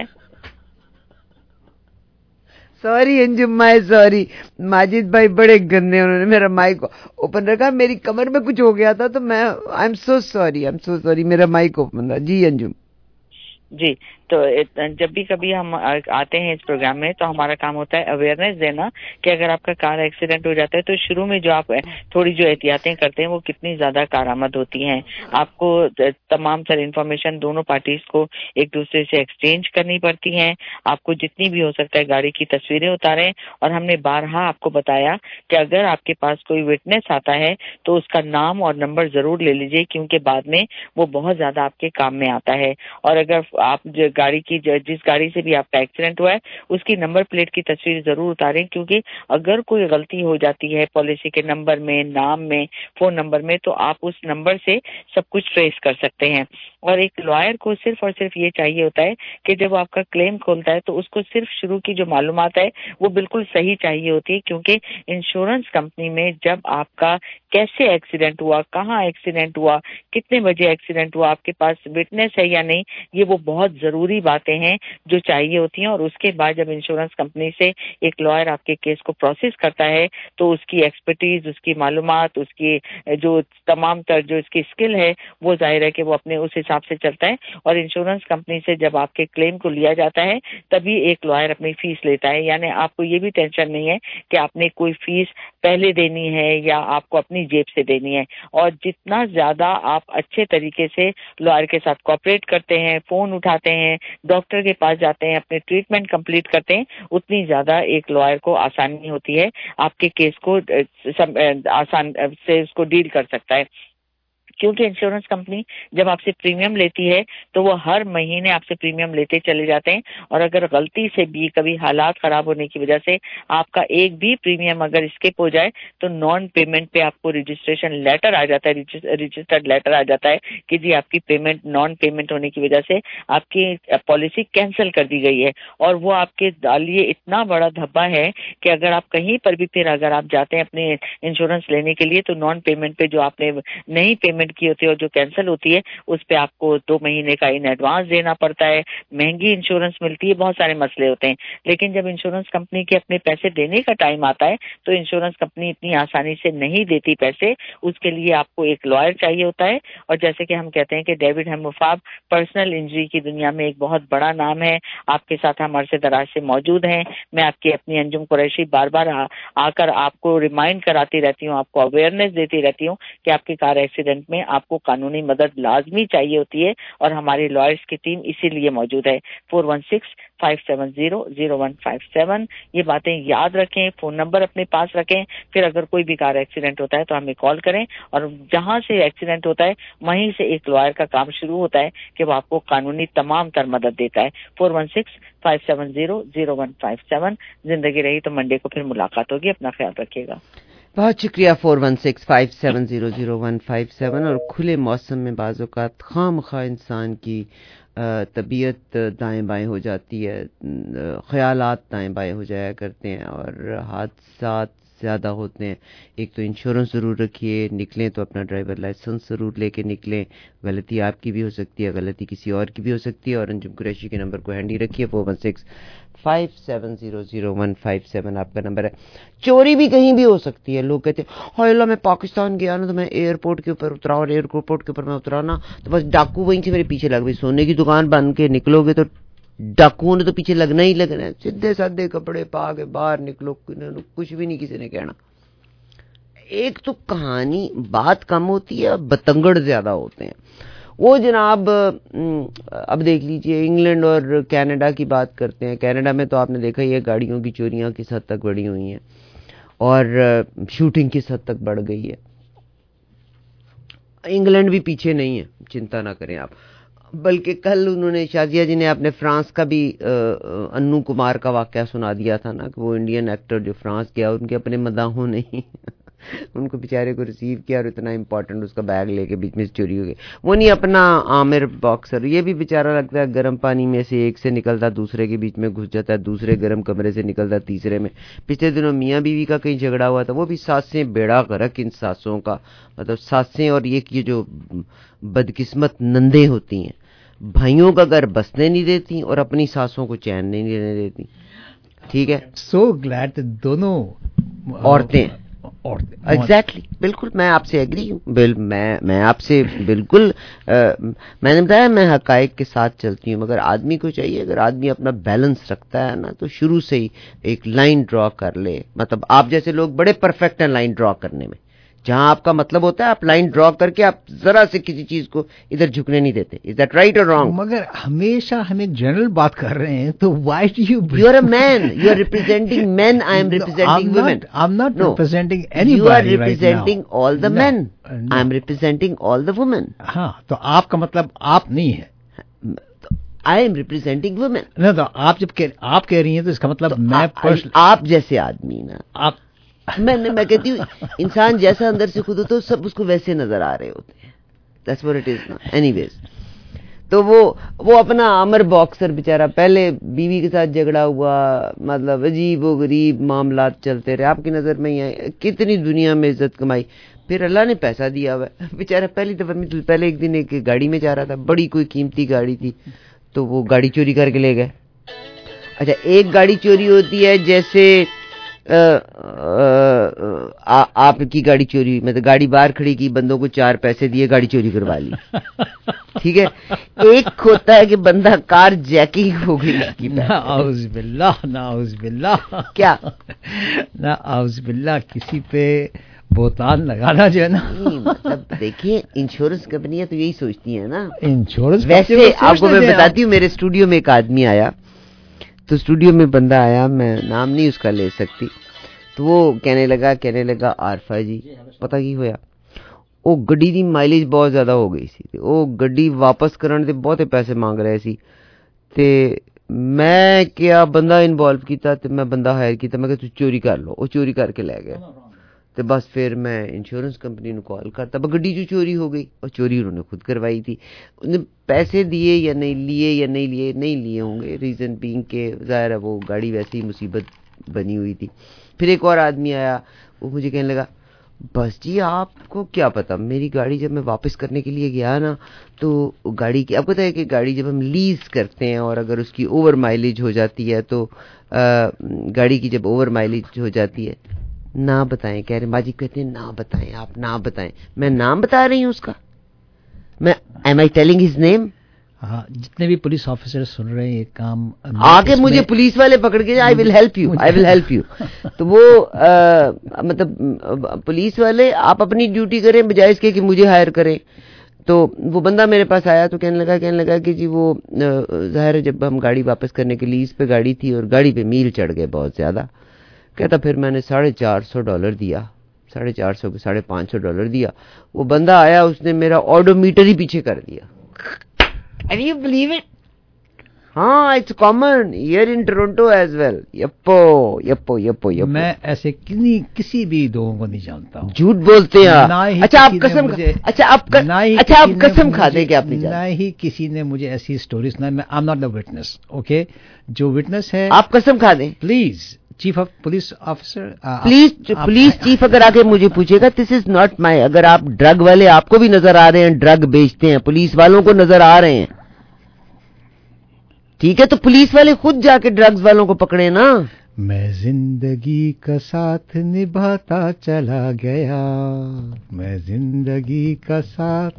L: سوری انجم, سوری ماجد بھائی بڑے گندے, انہوں نے میرا مائک اوپن رکھا, میری کمر میں کچھ ہو گیا تھا تو میں آئی ایم سو سوری میرا مائک اوپن تھا. جی انجم.
M: جی, تو جب بھی کبھی ہم آتے ہیں اس پروگرام میں تو ہمارا کام ہوتا ہے اویئرنیس دینا کہ اگر آپ کا کار ایکسیڈنٹ ہو جاتا ہے تو شروع میں جو آپ تھوڑی جو احتیاطیں کرتے ہیں وہ کتنی زیادہ کارآمد ہوتی ہیں. آپ کو تمام تر انفارمیشن دونوں پارٹیز کو ایک دوسرے سے ایکسچینج کرنی پڑتی ہیں. آپ کو جتنی بھی ہو سکتا ہے گاڑی کی تصویریں اتاریں, اور ہم نے بارہا آپ کو بتایا کہ اگر آپ کے پاس کوئی وٹنس آتا ہے تو اس کا نام اور نمبر ضرور لے لیجیے, کیونکہ بعد میں وہ بہت زیادہ آپ کے کام میں آتا ہے. اور اگر آپ گاڑی کی جس گاڑی سے بھی آپ کا ایکسیڈنٹ ہوا ہے اس کی نمبر پلیٹ کی تصویر ضرور اتاریں, کیونکہ اگر کوئی غلطی ہو جاتی ہے پالیسی کے نمبر میں, نام میں, فون نمبر میں, تو آپ اس نمبر سے سب کچھ ٹریس کر سکتے ہیں. اور ایک لائر کو صرف اور صرف یہ چاہیے ہوتا ہے کہ جب آپ کا کلیم کھولتا ہے تو اس کو صرف شروع کی جو معلومات ہے وہ بالکل صحیح چاہیے ہوتی ہے, کیونکہ انشورنس کمپنی میں جب آپ کا کیسے ایکسیڈنٹ ہوا, کہاں ایکسیڈنٹ ہوا, کتنے بجے ایکسیڈنٹ ہوا, آپ کے پاس وٹنس ہے یا نہیں, یہ وہ بہت ضروری باتیں ہیں جو چاہیے ہوتی ہیں. اور اس کے بعد جب انشورنس کمپنی سے ایک لائر آپ کے کیس کو پروسیس کرتا ہے تو اس کی ایکسپرٹیز, اس کی معلومات, اس کی جو تمام تر جو اس کی اسکل ہے وہ ظاہر ہے کہ وہ اپنے اس حساب سے چلتا ہے. اور انشورنس کمپنی سے جب آپ کے کلیم کو لیا جاتا ہے تبھی ایک لائر اپنی فیس لیتا ہے, یعنی آپ کو یہ بھی ٹینشن نہیں ہے کہ آپ نے کوئی فیس پہلے دینی ہے یا آپ کو اپنی جیب سے دینی ہے. اور جتنا زیادہ آپ اچھے طریقے سے لائر کے ساتھ کوآپریٹ کرتے ہیں, فون اٹھاتے ہیں, ڈاکٹر کے پاس جاتے ہیں, اپنے ٹریٹمنٹ کمپلیٹ کرتے ہیں, اتنی زیادہ ایک لائر کو آسانی ہوتی ہے, آپ کے کیس کو آسان سے اس کو ڈیل کر سکتا ہے. کیونکہ انشورنس کمپنی جب آپ سے پریمیم لیتی ہے تو وہ ہر مہینے آپ سے پریمیم لیتے چلے جاتے ہیں, اور اگر غلطی سے بھی کبھی حالات خراب ہونے کی وجہ سے آپ کا ایک بھی پریمیم اگر اسکپ ہو جائے تو نان پیمنٹ پہ آپ کو رجسٹریشن لیٹر آ جاتا ہے, رجسٹرڈ لیٹر آ جاتا ہے کہ جی آپ کی پیمنٹ نان پیمنٹ ہونے کی وجہ سے آپ کی پالیسی کینسل کر دی گئی ہے. اور وہ آپ کے لیے اتنا بڑا دھبا ہے کہ اگر آپ کہیں پر بھی پھر اگر آپ جاتے ہیں اپنے انشورنس لینے کے لیے تو نان پیمنٹ پہ جو آپ نے نہیں پیمنٹ کی ہوتی ہے اور جو کینسل ہوتی ہے اس پہ آپ کو 2 مہینے کا ان ایڈوانس دینا پڑتا ہے, مہنگی انشورنس ملتی ہے, بہت سارے مسئلے ہوتے ہیں. لیکن جب انشورنس کمپنی کے اپنے پیسے دینے کا ٹائم آتا ہے تو انشورنس کمپنی اتنی آسانی سے نہیں دیتی پیسے, اس کے لیے آپ کو ایک لائر چاہیے ہوتا ہے. اور جیسے کہ ہم کہتے ہیں کہ ڈیوڈ ہیموفاب پرسنل انجری کی دنیا میں ایک بہت بڑا نام ہے, آپ کے ساتھ ہم عرصے دراز سے موجود ہیں. میں آپ کی اپنی انجم قریشی بار بار آ کر آپ کو ریمائنڈ کراتی رہتی ہوں, آپ کو اویئرنیس دیتی رہتی ہوں کہ آپ کے کار ایکسیڈنٹ میں آپ کو قانونی مدد لازمی چاہیے ہوتی ہے, اور ہماری لائرز کی ٹیم اسی لیے موجود ہے. 4165700157. یہ باتیں یاد رکھیں, فون نمبر اپنے پاس رکھیں, پھر اگر کوئی بھی کار ایکسیڈنٹ ہوتا ہے تو ہمیں کال کریں, اور جہاں سے ایکسیڈنٹ ہوتا ہے وہیں سے ایک لائر کا کام شروع ہوتا ہے کہ وہ آپ کو قانونی تمام تر مدد دیتا ہے. 4165700157. زندگی رہی تو منڈے کو پھر ملاقات ہوگی, اپنا خیال رکھیے گا.
L: بہت شکریہ 4165700157. اور کھلے موسم میں بعض اوقات خام خواہ انسان کی طبیعت دائیں بائیں ہو جاتی ہے, خیالات دائیں بائیں ہو جایا کرتے ہیں اور حادثات زیادہ ہوتے ہیں. ایک تو انشورنس ضرور رکھیے, نکلیں تو اپنا ڈرائیور لائسنس ضرور لے کے نکلیں. غلطی آپ کی بھی ہو سکتی ہے, غلطی کسی اور کی بھی ہو سکتی ہے. اور انجم قریشی کے نمبر کو ہینڈی رکھیے, 4165700157 آپ کا نمبر ہے. چوری بھی کہیں بھی ہو سکتی ہے. لوگ کہتے ہیں ہائے اللہ میں پاکستان گیا نا تو میں ایئرپورٹ کے اوپر اترا, اور ایئرپورٹ کے اوپر میں اترا نا تو بس ڈاکو وہیں سے میرے پیچھے لگ گئی. سونے کی دکان بند کے نکلو گے تو ڈاکوؤں نے تو پیچھے لگنا ہی لگنا ہے. سیدھے سادے کپڑے پا کے باہر نکلو, کچھ بھی نہیں کسی نے کہنا. ایک تو کہانی بات کم ہوتی ہے, بتنگڑ زیادہ ہوتے ہیں. وہ جناب اب دیکھ لیجئے انگلینڈ اور کینیڈا کی بات کرتے ہیں. کینیڈا میں تو آپ نے دیکھا ہی ہے گاڑیوں کی چوریاں کس حد تک بڑھی ہوئی ہیں اور شوٹنگ کس حد تک بڑھ گئی ہے. انگلینڈ بھی پیچھے نہیں ہے, چنتا نہ کریں آپ. بلکہ کل انہوں نے شازیہ جی نے اپنے فرانس کا بھی انو کمار کا واقعہ سنا دیا تھا نا, کہ وہ انڈین ایکٹر جو فرانس گیا ان کے اپنے مداحوں نے ان کو بیچارے کو ریسیو کیا اور اتنا امپورٹنٹ اس کا بیگ لے کے بیچ میں چوری ہو گئی. وہ نہیں اپنا عامر باکسر, یہ بھی بیچارہ لگتا ہے گرم پانی میں سے ایک سے نکلتا دوسرے کے بیچ میں گھس جاتا ہے, دوسرے گرم کمرے سے نکلتا تیسرے میں. پچھلے دنوں میاں بیوی کا کہیں جھگڑا ہوا تھا, وہ بھی ساسیں بیڑا غرق ان ساسوں کا, مطلب ساسیں اور یہ جو بدقسمت نندیں ہوتی ہیں بھائیوں کا گھر بسنے نہیں دیتی اور اپنی ساسوں کو چین نہیں لینے دیتی. ٹھیک ہے,
C: سو گلیڈ دونوں
L: عورتیں ایگزیکٹلی بالکل میں آپ سے ایگری ہوں. میں آپ سے بالکل میں نے بتایا میں حقائق کے ساتھ چلتی ہوں, مگر آدمی کو چاہیے اگر آدمی اپنا بیلنس رکھتا ہے نا تو شروع سے ہی ایک لائن ڈرا کر لے. مطلب آپ جیسے لوگ بڑے پرفیکٹ ہیں لائن ڈرا کرنے میں, جہاں آپ کا مطلب ہوتا ہے آپ لائن ڈرا کر کے آپ ذرا سے کسی چیز کو ادھر جھکنے نہیں دیتے. از دیٹ رائٹ اور رانگ؟
C: مگر ہمیشہ ہم ایک جنرل بات کر رہے ہیں تو why do you
L: you are a man, you are representing man, I am representing women.
C: I am not representing anybody.
L: You are representing all the men, I am representing all the women.
C: ہاں تو آپ کا مطلب آپ نہیں ہے,
L: آئی am representing women.
C: نہیں تو آپ جب آپ کہہ رہی ہیں تو اس کا مطلب میں
L: آپ جیسے آدمی نا, آپ میں کہتی ہوں انسان جیسا اندر سے خود ہوتا ہے سب اس کو ویسے نظر آ رہے ہوتے ہیں. That's what it is now. Anyways, تو وہ اپنا عامر باکسر بیچارہ پہلے بیوی کے ساتھ جھگڑا ہوا, مطلب عجیب و غریب معاملات چلتے رہے. آپ کی نظر میں ہی کتنی دنیا میں عزت کمائی, پھر اللہ نے پیسہ دیا ہوا ہے بیچارہ. پہلی دفعہ پہلے ایک دن ایک گاڑی میں جا رہا تھا, بڑی کوئی قیمتی گاڑی تھی, تو وہ گاڑی چوری کر کے لے گئے. اچھا ایک گاڑی چوری ہوتی ہے جیسے آپ کی گاڑی چوری ہوئی, مطلب گاڑی باہر کھڑی کی, بندوں کو 4 پیسے دیے, گاڑی چوری کروا لی. ٹھیک ہے, ایک ہوتا ہے کہ بندہ کار جیکنگ ہو گئی.
C: نعوذ باللہ, نعوذ باللہ,
L: کیا
C: نعوذ باللہ, کسی پہ بہتان لگانا جو ہے نا.
L: مطلب دیکھیے انشورنس کمپنیاں تو یہی سوچتی ہیں نا.
C: انشورنس
L: ویسے آپ کو میں بتاتی ہوں, میرے اسٹوڈیو میں ایک آدمی آیا, تو اسٹوڈیو میں بندہ آیا, میں نام نہیں اس کا لے سکتی, تو وہ کہنے لگا عارفہ جی پتہ کی ہویا, وہ گڈی دی مائلیج بہت زیادہ ہو گئی سی, وہ گڈی واپس کرنے دے بہت پیسے مانگ رہے سی, تے میں کیا بندہ انوالو کیتا, تے میں بندہ ہائر کیتا, میں کہ تو چوری کر لو. وہ چوری کر کے لے گئے. تو بس پھر میں انشورنس کمپنی کو کال کرتا, گڈی جو چوری ہو گئی, اور چوری انہوں نے خود کروائی تھی. انہیں پیسے دیے یا نہیں لیے ہوں گے, ریزن بینگ کہ ظاہر ہے وہ گاڑی ویسے ہی مصیبت بنی ہوئی تھی. پھر ایک اور آدمی آیا, وہ مجھے کہنے لگا بس جی آپ کو کیا پتا, میری گاڑی جب میں واپس کرنے کے لیے گیا نا تو گاڑی کی, آپ کو پتا ہے کہ گاڑی جب ہم لیز کرتے ہیں اور اگر اس کی اوور مائلیج ہو جاتی ہے تو گاڑی کی جب اوور مائلیج ہو جاتی ہے, نہ بتائیں, کہہ رہے ماجی کہتے ہیں نہ بتائیں, آپ نہ بتائیں. میں نام بتا رہی ہوں اس کا, میں am I telling his name.
C: ہاں جتنے بھی پولیس آفیسر سن رہے ہیں یہ کام,
L: آگے مجھے پولیس والے پکڑ کے آئی ول ہیلپ یو. تو وہ مطلب پولیس والے آپ اپنی ڈیوٹی کریں بجائے اس کے کہ مجھے ہائر کریں. تو وہ بندہ میرے پاس آیا تو کہنے لگا کہ جی وہ ظاہر ہے جب ہم گاڑی واپس کرنے کے لیز پہ گاڑی تھی اور گاڑی پہ میل چڑھ گئے بہت زیادہ. کہتا پھر میں نے $450 دیا, $450 کے $550 دیا. وہ بندہ آیا, اس نے میرا آڈو میٹر ہی پیچھے کر دیا. Can you believe it? ہاں it's common here in Toronto as well. یپو
C: میں ایسے کسی بھی لوگوں کو نہیں جانتا ہوں.
L: جھوٹ بولتے ہیں. اچھا آپ قسم کھا دیں کہ آپ نہیں جانتے.
C: نہ ہی کسی نے مجھے ایسی اسٹوری سنائی. میں I am not the witness. Okay, جو وٹنس ہے
L: آپ قسم کھا دیں
C: please. Chief of police officer
L: please chief اگر آ کے مجھے پوچھے گا دس از ناٹ مائی. اگر آپ ڈرگ والے آپ کو بھی نظر آ رہے ہیں ڈرگ بیچتے ہیں, پولیس والوں کو نظر آ رہے ہیں, ٹھیک ہے, تو پولیس والے خود جا کے ڈرگز والوں کو پکڑے نا.
C: میں زندگی کا ساتھ نبھاتا چلا گیا, میں زندگی کا ساتھ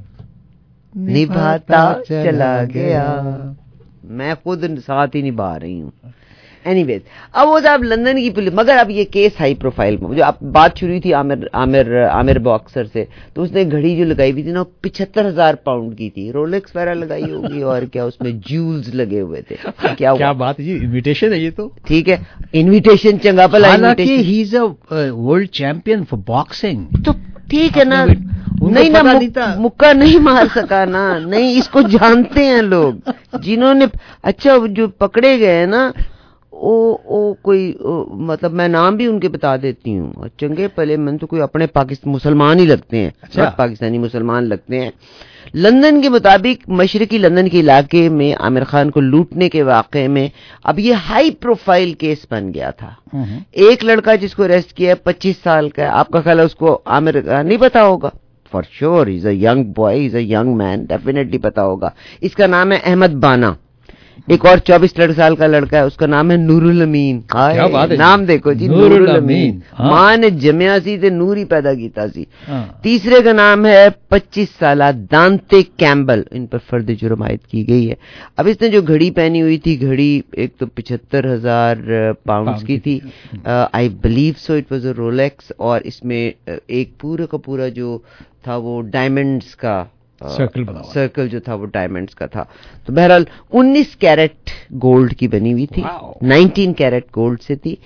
L: نبھاتا چلا گیا, میں خود ساتھ ہی نبھا رہی ہوں. اینی ویز, اب وہ صاحب لندن کی پولیس, مگر اب یہ کیس ہائی پروفائل میں, جو اب بات شروع تھی عامر باکسر سے, تو اس نے گھڑی جو لگائی ہوئی تھی نا 75,000 پاؤنڈ کی تھی. رولیکس وغیرہ لگائی ہوگی اور کیا اس میں جیولز لگے ہوئے تھے. کیا
C: بات ہے جی, انویٹیشن ہے یہ تو.
L: ٹھیک ہے, انویٹیشن چنگا پلا,
C: حالانکہ he is a world champion for boxing.
L: تو ٹھیک ہے نا, نہیں نا مکہ نہیں مار سکا نا, نہیں اس کو جانتے ہیں لوگ جنہوں نے. اچھا جو پکڑے گئے نا او کوئی مطلب میں نام بھی ان کے بتا دیتی ہوں, چنگے پلے من تو کوئی اپنے مسلمان ہی لگتے ہیں. اچھا, پاکستانی مسلمان لگتے ہیں. لندن کے مطابق مشرقی لندن کے علاقے میں عامر خان کو لوٹنے کے واقعے میں اب یہ ہائی پروفائل کیس بن گیا تھا. ایک لڑکا جس کو اریسٹ کیا 25 سال کا ہے, آپ کا خیال ہے اس کو عامر نہیں پتا ہوگا؟ For sure, he is a young boy, he is a young man, definitely پتا ہوگا. اس کا نام ہے احمد بانا. ایک اور 24 سال کا لڑکا ہے, اس کا نام ہے نور الامین. نام دیکھو جی, نور الامین. ماں نے جمیا سی تے نور ہی پیدا کیتا سی. تیسرے کا نام ہے 25 سالہ دانتے کیمبل. ان پر فرد جرم عائد کی گئی ہے. اب اس نے جو گھڑی پہنی ہوئی تھی, گھڑی ایک تو 75,000 پاؤنڈز کی تھی, I believe so it was a Rolex, اور اس میں ایک پورا کا پورا جو تھا وہ ڈائمنڈز کا سرکل جو تھا وہ ڈائمنڈز کا تھا. تو بہرحال 19 کیرٹ گولڈ کی بنی ہوئی تھی, 19 کیرٹ گولڈ سے تھی,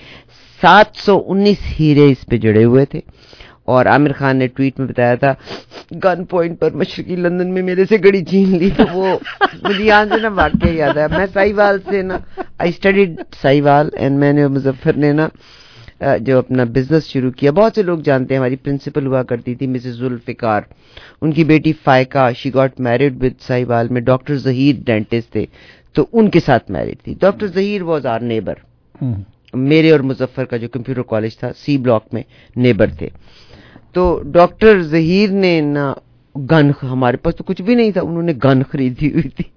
L: 719 ہیرے اس پہ جڑے ہوئے تھے. اور عامر خان نے ٹویٹ میں بتایا تھا گن پوائنٹ پر مشرقی لندن میں میرے سے گڑی چھین لی. تو وہ مجھے یہاں سے نا واقعہ یاد ہے, میں ساہیوال سے نا آئی اسٹڈیڈ ساہیوال, اینڈ میں نے مظفر نے نا جو اپنا بزنس شروع کیا, بہت سے لوگ جانتے ہیں, ہماری پرنسپل ہوا کرتی تھی مسز ذوالفقار, ان کی بیٹی Faiqa, she got married with Sahiwal میں. ڈاکٹر ظہیر ڈینٹسٹ تھے تو ان کے ساتھ میرڈ تھی. Doctor Zaheer was our neighbour, میرے اور مظفر کا جو کمپیوٹر کالج تھا سی بلاک میں نیبر تھے. تو ڈاکٹر ظہیر نے نا گن, ہمارے پاس تو کچھ بھی نہیں تھا, انہوں نے گن خریدی ہوئی تھی.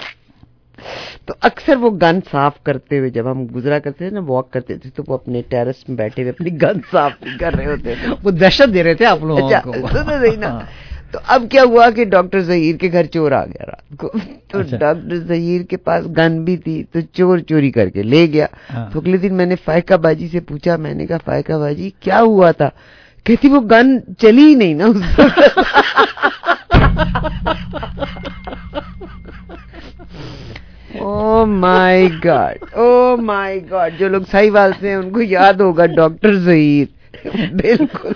L: تو اکثر وہ گن صاف کرتے ہوئے جب ہم گزرا کرتے تھے نا, واک کرتے تھے, تو وہ اپنے ٹیرس میں بیٹھے ہوئے اپنی گن صاف کر رہے ہوتے تھے.
C: وہ دہشت دے رہے تھے آپ لوگوں کو.
L: تو اب کیا ہوا کہ ڈاکٹر ظہیر کے گھر چور آ گیا رات کو. تو ڈاکٹر ظہیر کے پاس گن بھی تھی, تو چور چوری کر کے لے گیا. تو اگلے دن میں نے فائقہ باجی سے پوچھا, میں نے کہا فائقہ باجی کیا ہوا تھا؟ کہتی وہ گن چلی ہی نہیں نا. او مائی گاڈ, او مائی گاڈ, جو لوگ ساہیوال سے ہیں ان کو یاد ہوگا ڈاکٹر ظہیر. بالکل.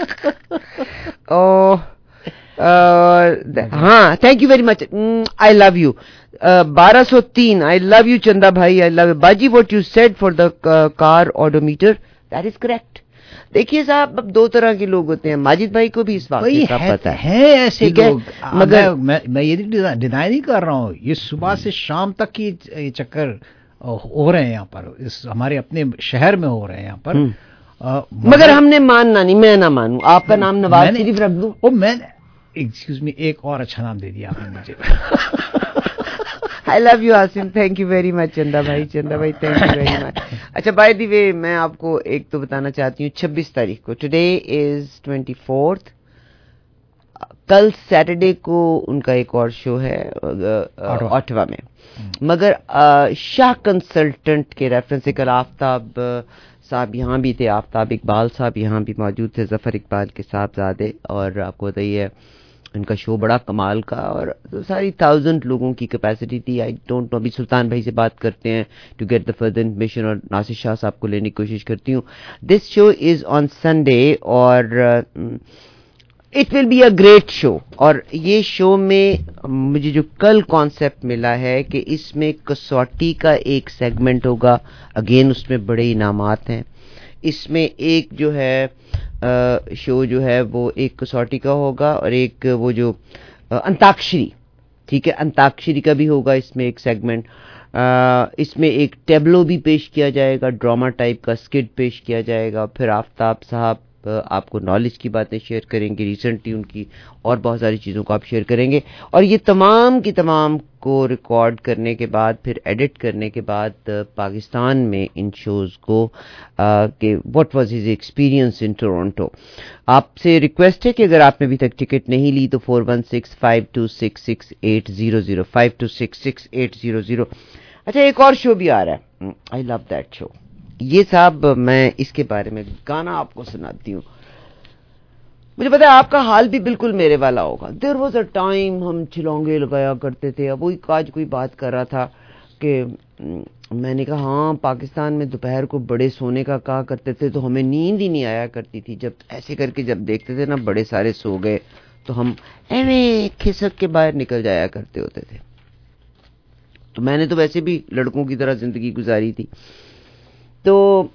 L: ہاں, thank you very much, I love you. 1203, I love you Chanda بھائی, آئی لو یو. باجی what you said for the car odometer, that is correct. دیکھیے صاحب, اب دو طرح کے لوگ ہوتے ہیں, ماجد بھائی کو بھی اس واقعے کا پتہ
C: ہے ایسے لوگ, مگر میں یہ ڈینائی نہیں کر رہا ہوں, یہ صبح سے شام تک کی چکر ہو رہے ہیں یہاں پر, ہمارے اپنے شہر میں ہو رہے ہیں یہاں پر.
L: مگر ہم نے ماننا نہیں, میں نہ مانوں. آپ کا نام نواز شریف رکھ دوں.
C: میں ایکسکیوز می, ایک اور اچھا نام دے دیا آپ نے مجھے.
L: I love you Asim, thank you very much چندا بھائی, چندا بھائی thank you very much. اچھا بائی دی وے, میں آپ کو ایک تو بتانا چاہتی ہوں, 26 تاریخ کو, ٹوڈے از 24th, کل سیٹرڈے کو ان کا ایک اور شو ہے آٹوا میں. مگر شاہ کنسلٹنٹ کے ریفرنس سے کل آفتاب صاحب یہاں بھی تھے, آفتاب اقبال صاحب یہاں بھی موجود تھے, ظفر اقبال کے صاحبزادے, اور آپ کو بتائیے ان کا شو بڑا کمال کا, اور ساری 1000 لوگوں کی کیپیسٹی تھی. آئی ڈونٹ نو, ابھی سلطان بھائی سے بات کرتے ہیں to get the further information, اور ناصر شاہ صاحب کو لینے کی کوشش کرتی ہوں. This show is on Sunday, اور it will be a great show. اور یہ شو میں مجھے جو کل کانسیپٹ ملا ہے کہ اس میں کسوٹی کا ایک سیگمنٹ ہوگا, اگین اس میں بڑے انعامات ہیں. اس میں ایک جو ہے شو جو ہے وہ ایک کسوٹی کا ہوگا اور ایک وہ جو انتاکشری, ٹھیک ہے, انتاکشری کا بھی ہوگا اس میں ایک سیگمنٹ. اس میں ایک ٹیبلو بھی پیش کیا جائے گا, ڈراما ٹائپ کا اسکٹ پیش کیا جائے گا. پھر آفتاب صاحب آپ کو نالج کی باتیں شیئر کریں گے, ریسنٹلی ان کی اور بہت ساری چیزوں کو آپ شیئر کریں گے. اور یہ تمام کی تمام کو ریکارڈ کرنے کے بعد پھر ایڈٹ کرنے کے بعد پاکستان میں ان شوز کو کہ what was his experience in Toronto. آپ سے ریکویسٹ ہے کہ اگر آپ نے ابھی تک ٹکٹ نہیں لی تو 4165266800 5266800. اچھا, ایک اور شو بھی آ رہا ہے, آئی لو دیٹ شو. یہ صاحب میں اس کے بارے میں گانا آپ کو سناتی ہوں. مجھے پتا ہے آپ کا حال بھی بالکل میرے والا ہوگا. دیر واز اے ٹائم ہم چلونگے لگایا کرتے تھے. اب وہی آج کوئی بات کر رہا تھا کہ میں نے کہا ہاں پاکستان میں دوپہر کو بڑے سونے کا کہا کرتے تھے تو ہمیں نیند ہی نہیں آیا کرتی تھی. جب ایسے کر کے جب دیکھتے تھے نا بڑے سارے سو گئے تو ہم ایویں کھسک کے باہر نکل جایا کرتے ہوتے تھے. تو میں نے تو ویسے بھی لڑکوں کی طرح زندگی گزاری تھی. تو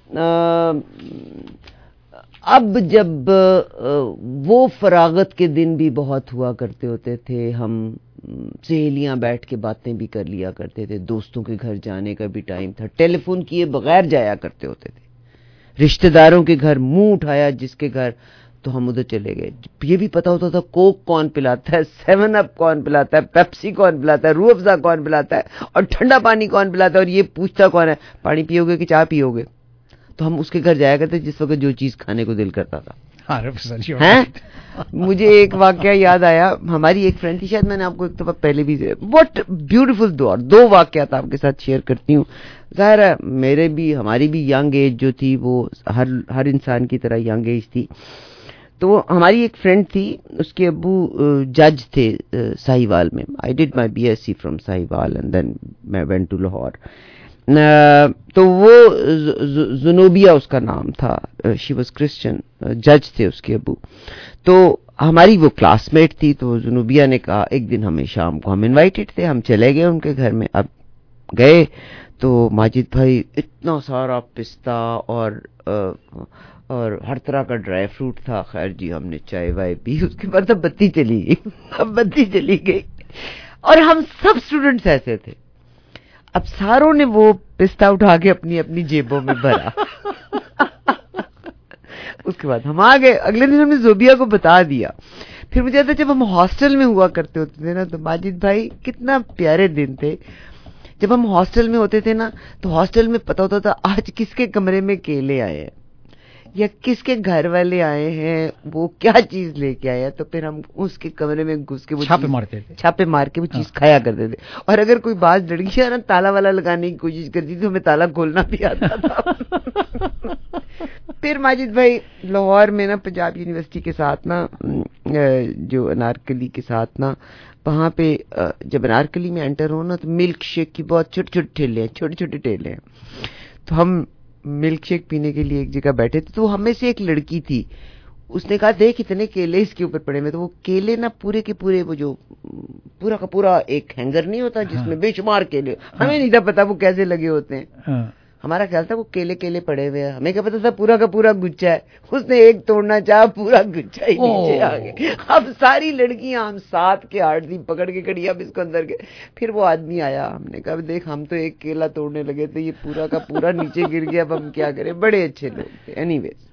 L: اب جب وہ فراغت کے دن بھی بہت ہوا کرتے ہوتے تھے, ہم سہیلیاں بیٹھ کے باتیں بھی کر لیا کرتے تھے, دوستوں کے گھر جانے کا بھی ٹائم تھا, ٹیلی فون کیے بغیر جایا کرتے ہوتے تھے, رشتہ داروں کے گھر منہ اٹھایا جس کے گھر تو ہم ادھر چلے گئے. یہ بھی پتا ہوتا تھا کوک کون پلاتا ہے, 7 اپ کون پلاتا ہے, پیپسی کون پلاتا ہے, روح افزا کون پلاتا ہے اور ٹھنڈا پانی کون پلاتا ہے, اور یہ پوچھتا کون ہے پانی پیو گے کہ چائے پیو گے. تو ہم اس کے گھر جایا کرتے جس وقت جو چیز کھانے کو دل کرتا تھا. مجھے ایک واقعہ یاد آیا, ہماری ایک فرینڈ تھی, شاید میں نے آپ کو ایک دفعہ پہلے بھی واٹ بیوٹیفل دو واقعات آپ کے ساتھ شیئر کرتی ہوں. ظاہر ہے میرے بھی ہماری بھی ینگ ایج جو تھی وہ ہر انسان کی طرح ینگ ایج تھی. تو ہماری ایک فرینڈ تھی, اس کے ابو جج تھے ساہیوال میں. I did my B S C from Sahiwal and then میں وینٹ ٹو لاہور. تو وہ زنوبیا اس کا نام تھا, شی واز کرسچن, جج تھے اس کے ابو. تو ہماری وہ کلاس میٹ تھی. تو زنوبیا نے کہا ایک دن ہمیں شام کو, ہم انوائٹڈ تھے, ہم چلے گئے ان کے گھر میں. اب گئے تو ماجد بھائی اتنا سارا پستہ اور ہر طرح کا ڈرائی فروٹ تھا. خیر جی ہم نے چائے وائے پی, اس کے بعد اب بتی چلی گئی اور ہم سب اسٹوڈنٹس ایسے تھے. اب ساروں نے وہ پستہ اٹھا کے اپنی اپنی جیبوں میں بھرا. اس کے بعد ہم آ گئے. اگلے دن ہم نے زوبیا کو بتا دیا. پھر مجھے یاد ہے جب ہم ہاسٹل میں ہوا کرتے ہوتے تھے نا, تو ماجد بھائی کتنا پیارے دن تھے. جب ہم ہاسٹل میں ہوتے تھے نا تو ہاسٹل میں پتا ہوتا تھا آج کس کے کمرے میں کیلے آئے ہیں یا کس کے گھر والے آئے ہیں, وہ کیا چیز لے کے آیا. تو پھر ہم اس کے کمرے میں گھس کے چھاپے مار کے وہ چیز کھایا کرتے تھے. اور اگر کوئی بات لڑکی نا تالا والا لگانے کی کوشش کرتی تھی, ہمیں تالا کھولنا بھی آتا تھا. پھر ماجد بھائی لاہور میں نا پنجاب یونیورسٹی کے ساتھ نا جو انارکلی کے ساتھ نا, وہاں پہ جب انارکلی میں انٹر ہو نا تو ملک شیک کی بہت چھوٹے ٹھیلے ہیں. تو ہم ملک شیک پینے کے لیے ایک جگہ بیٹھے تھے. تو ہمیں سے ایک لڑکی تھی, اس نے کہا دیکھ اتنے کیلے اس کے اوپر پڑے ہوئے. تو وہ کیلے نا پورے کے پورے وہ جو پورا کا پورا ایک ہینگر نہیں ہوتا جس میں بے شمار کیلے, ہمیں نہیں تھا پتا وہ کیسے لگے ہوتے ہیں. ہمارا خیال تھا وہ کیلے پڑے ہوئے ہیں, ہمیں کیا پتا تھا پورا کا پورا گچھا ہے. اس نے ایک توڑنا چاہا, پورا گچھا ہی نیچے آ گیا. اب ساری لڑکیاں ہم ساتھ کے آٹھ دی پکڑ کے کھڑی, اب اس کو اندر کے. پھر وہ آدمی آیا, ہم نے کہا دیکھ ہم تو ایک کیلا توڑنے لگے تھے, یہ پورا کا پورا نیچے گر گیا, اب ہم کیا کریں. بڑے اچھے لوگ تھے. اینی ویز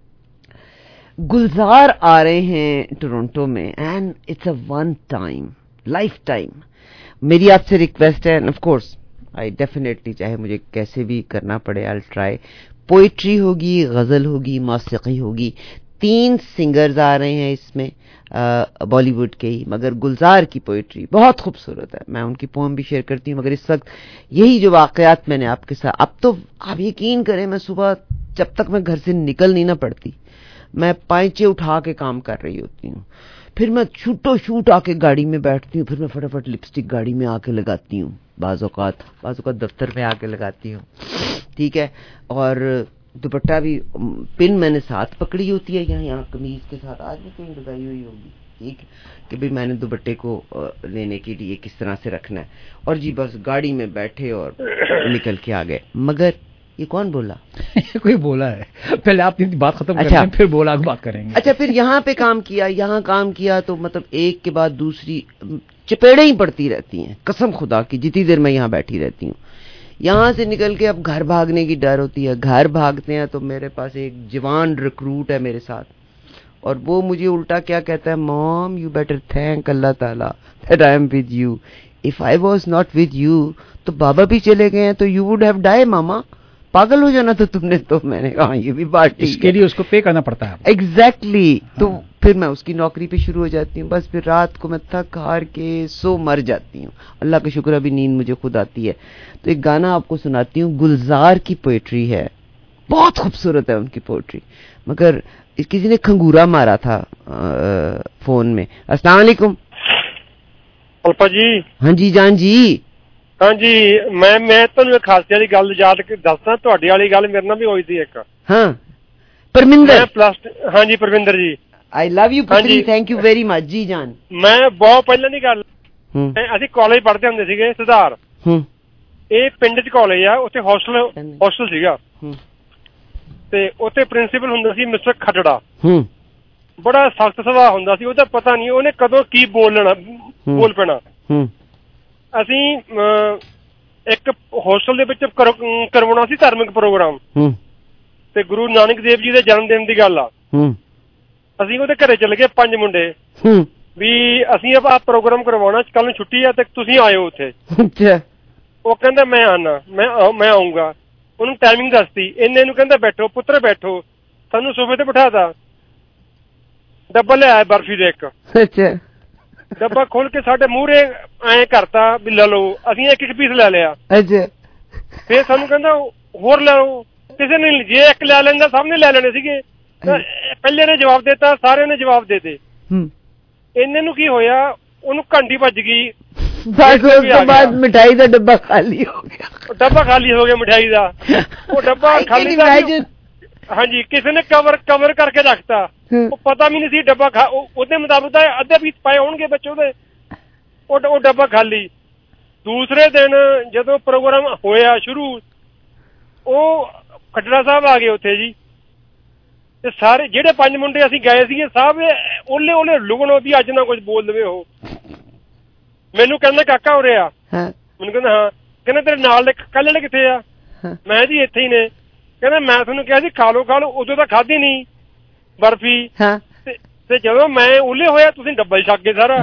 L: گلزار آ رہے ہیں ٹورنٹو میں, and it's a one time life time. میری آپ سے ریکویسٹ ہے, آف کورس آئی ڈیفینیٹلی, چاہے مجھے کیسے بھی کرنا پڑے, آئی ٹرائی. پوئٹری ہوگی, غزل ہوگی, موسیقی ہوگی. 3 سنگرز آ رہے ہیں اس میں بالی ووڈ کے ہی, مگر گلزار کی پوئٹری بہت خوبصورت ہے. میں ان کی پوئم بھی شیئر کرتی ہوں. مگر اس وقت یہی جو واقعات میں نے آپ کے ساتھ, اب تو آپ یقین کریں میں صبح جب تک میں گھر سے نکل نہیں نہ پڑتی, میں پائچے اٹھا کے کام کر رہی ہوتی ہوں. پھر میں شوٹ آ کے گاڑی میں بیٹھتی ہوں, پھر میں فٹافٹ لپسٹک گاڑی میں آ کے لگاتی ہوں, بعض اوقات دفتر میں آ کے لگاتی ہوں, ٹھیک ہے. اور दुपट्टा भी पिन मैंने साथ पकड़ी होती है यहाँ कमीज के साथ, आज भी कहीं लगाई हुई होगी, ठीक, कि भाई मैंने दुपट्टे को लेने के लिए किस तरह से रखना है, और जी बस गाड़ी में बैठे और निकल के आ गए। मगर ये कौन बोला?
C: कोई बोला है, पहले आप बात खत्म
L: अच्छा,
C: करें, फिर बोला बात करेंगे।
L: अच्छा, फिर यहाँ पे काम किया, यहाँ काम किया, तो मतलब एक के बाद दूसरी चपेड़े ही पड़ती रहती हैं, कसम खुदा की, जितनी देर मैं यहाँ बैठी रहती हूँ। यहाँ से निकल के अब घर भागने की डर होती है। घर भागते हैं तो मेरे पास एक जवान रिक्रूट है मेरे साथ, और वो मुझे उल्टा क्या कहता है, मॉम यू बेटर थैंक अल्लाह ताला that I am with you, if I was not with you तो बाबा भी चले गए हैं तो यू वुड हैव डाई मामा, पागल हो जाना तो तुमने। तो मैंने कहा ये भी बात ठीक है,
C: इसके लिए उसको पे करना पड़ता है।
L: एग्जैक्टली। तो फिर मैं उसकी नौकरी पे शुरू हो जाती हूँ, बस फिर रात को मैं थक हार के सो मर जाती हूँ। अल्लाह का शुक्र अभी नींद मुझे खुद आती है। तो एक गाना आपको सुनाती हूँ, गुलजार की पोएट्री है, बहुत खूबसूरत है उनकी पोएट्री, मगर किसी ने खंगूरा मारा था फोन में। अस्सलाम वालेकुम
O: अल्पा जी।
L: हाँ जी जान जी।
O: हाँ जी, मैं ਤੁਹਾਨੂੰ ਇੱਕ ਖਾਸੇ ਵਾਲੀ ਗੱਲ ਯਾਦ ਦੱਸਦਾ, ਤੁਹਾਡੀ ਵਾਲੀ ਗੱਲ ਮੇਰੇ ਨਾਲ ਵੀ ਹੋਈ ਸੀ ਇੱਕ।
L: ਹਾਂ ਪਰਮਿੰਦਰ।
O: हाँ जी Parminder ji,
L: I love you पुत्री, थैंक यू वेरी मच जी जान।
O: ਮੈਂ ਬਹੁਤ ਪਹਿਲਾਂ ਦੀ ਗੱਲ, ਅਸੀਂ ਕਾਲਜ ਪੜ੍ਹਦੇ ਹੁੰਦੇ ਸੀਗੇ ਸੁਧਾਰ, ਇਹ ਪਿੰਡ 'ਚ ਕਾਲਜ ਆ, ਉੱਥੇ ਹੋਸਟਲ ਸੀਗਾ, ਤੇ ਉੱਥੇ ਪ੍ਰਿੰਸੀਪਲ ਹੁੰਦਾ ਸੀ ਮਿਸਟਰ ਖੱਟੜਾ, ਬੜਾ ਸਖਤ ਸੁਭਾਅ ਹੁੰਦਾ ਸੀ, ਉਹਦਾ ਪਤਾ ਨਹੀਂ ਉਹਨੇ ਕਦੋਂ ਕੀ ਬੋਲ ਪੈਣਾ। ਅਸੀਂ ਇੱਕ ਹੋਸਟਲ ਦੇ ਵਿੱਚ ਕਰਵਾਉਣਾ ਸੀ ਧਾਰਮਿਕ ਪ੍ਰੋਗਰਾਮ, ਤੇ ਗੁਰੂ ਨਾਨਕ ਦੇਵ ਜੀ ਦੇ ਜਨਮ ਦਿਨ ਦੀ ਗੱਲ ਆ। ਅਸੀਂ ਉਹਦੇ ਘਰੇ ਚਲੇ ਗਏ 5 ਮੁੰਡੇ, ਵੀ ਅਸੀਂ ਆਹ ਪ੍ਰੋਗਰਾਮ ਕਰਵਾਉਣਾ, ਕੱਲ ਨੂੰ ਛੁੱਟੀ ਆ ਤੇ ਤੁਸੀਂ ਆਇਓ ਉੱਥੇ। ਉਹ ਕਹਿੰਦਾ ਮੈਂ ਆਣਾ, ਮੈਂ ਆਊਂਗਾ। ਉਹਨੂੰ ਟਾਈਮਿੰਗ ਦੱਸਤੀ, ਇੰਨੇ ਨੂੰ ਕਹਿੰਦਾ ਬੈਠੋ ਪੁੱਤਰ ਬੈਠੋ, ਸਾਨੂੰ ਸੋਫੇ ਤੇ ਬਿਠਾਤਾ, ਡੱਬਾ ਲਿਆਇਆ ਬਰਫੀ ਦੇ ਇੱਕ, ਡੱਬਾ ਖੋਲ ਕੇ ਸਾਡੇ ਮੂਹਰੇ ਐਂ ਕਰਤਾ ਵੀ ਲੈ ਲਓ, ਅਸੀਂ ਇੱਕ ਪੀਸ ਲੈ ਲਿਆ। ਫੇਰ ਸਾਨੂੰ ਕਹਿੰਦਾ ਹੋਰ ਲੈ ਲਓ, ਕਿਸੇ ਨੇ ਜੇ ਇੱਕ ਲੈ ਲੈਂਦਾ ਸਭ ਨੇ ਲੈ ਲੈਣੇ ਸੀਗੇ, ਪਹਿਲੇ ਨੇ ਜਵਾਬ ਦੇਤਾ, ਸਾਰਿਆਂ ਨੇ ਜਵਾਬ ਦੇ ਦੇ। ਇੰਨੇ ਨੂੰ ਕੀ ਹੋਇਆ, ਉਹਨੂੰ ਘੰਟੀ ਵੱਜ ਗਈ, ਬਾਅਦ ਮਿਠਾਈ ਦਾ ਡੱਬਾ ਖਾਲੀ ਹੋ ਗਿਆ, ਡੱਬਾ ਖਾਲੀ ਹੋ ਗਿਆ ਮਿਠਾਈ ਦਾ, ਉਹ ਡੱਬਾ ਖਾਲੀ ਦਾ। ਹਾਂਜੀ, ਕਿਸੇ ਨੇ ਕਵਰ ਕਰਕੇ ਰੱਖਤਾ, ਉਹ ਪਤਾ ਵੀ ਨਹੀਂ ਸੀ ਡੱਬਾ ਉਹਦੇ ਮੁਤਾਬਕ ਤਾਂ ਅੱਧੇ ਪੀਸ ਪਾਏ ਹੋਣਗੇ ਬੱਚੇ ਉਹਦੇ, ਉਹ ਡੱਬਾ ਖਾਲੀ। ਦੂਸਰੇ ਦਿਨ ਜਦੋਂ ਪ੍ਰੋਗਰਾਮ ਹੋਇਆ ਸ਼ੁਰੂ, ਉਹ ਖੱਟੜਾ ਸਾਹਿਬ ਆ ਗਏ ਉੱਥੇ ਜੀ, ਤੇ ਸਾਰੇ ਜਿਹੜੇ 5 ਮੁੰਡੇ ਅਸੀਂ ਗਏ ਸੀਗੇ ਸਭ ਉਹਲੇ ਲੁਕਣੋ ਵੀ ਅੱਜ ਨਾ ਕੁਝ ਬੋਲ ਦੇਵੇ ਉਹ। ਮੈਨੂੰ ਕਹਿੰਦਾ ਕਾਕਾ ਉਰੇ ਆ, ਮੈਨੂੰ ਕਹਿੰਦਾ ਹਾਂ, ਕਹਿੰਦਾ ਤੇਰੇ ਨਾਲ ਦੇ ਕੱਲ ਵਾਲੇ ਕਿੱਥੇ ਆ? ਮੈਂ ਜੀ ਇੱਥੇ ਹੀ ਨੇ। ਕਹਿੰਦਾ ਮੈਂ ਤੁਹਾਨੂੰ ਕਿਹਾ ਸੀ ਖਾ ਲਓ, ਉਦੋਂ ਤਾਂ ਖਾਧੀ ਨਹੀਂ ਬਰਫੀ, ਤੇ ਜਦੋਂ ਮੈਂ ਉਹਲੇ ਹੋਇਆ ਤੁਸੀਂ ਡੱਬਾ ਹੀ ਛੱਕ ਗਏ ਸਾਰਾ।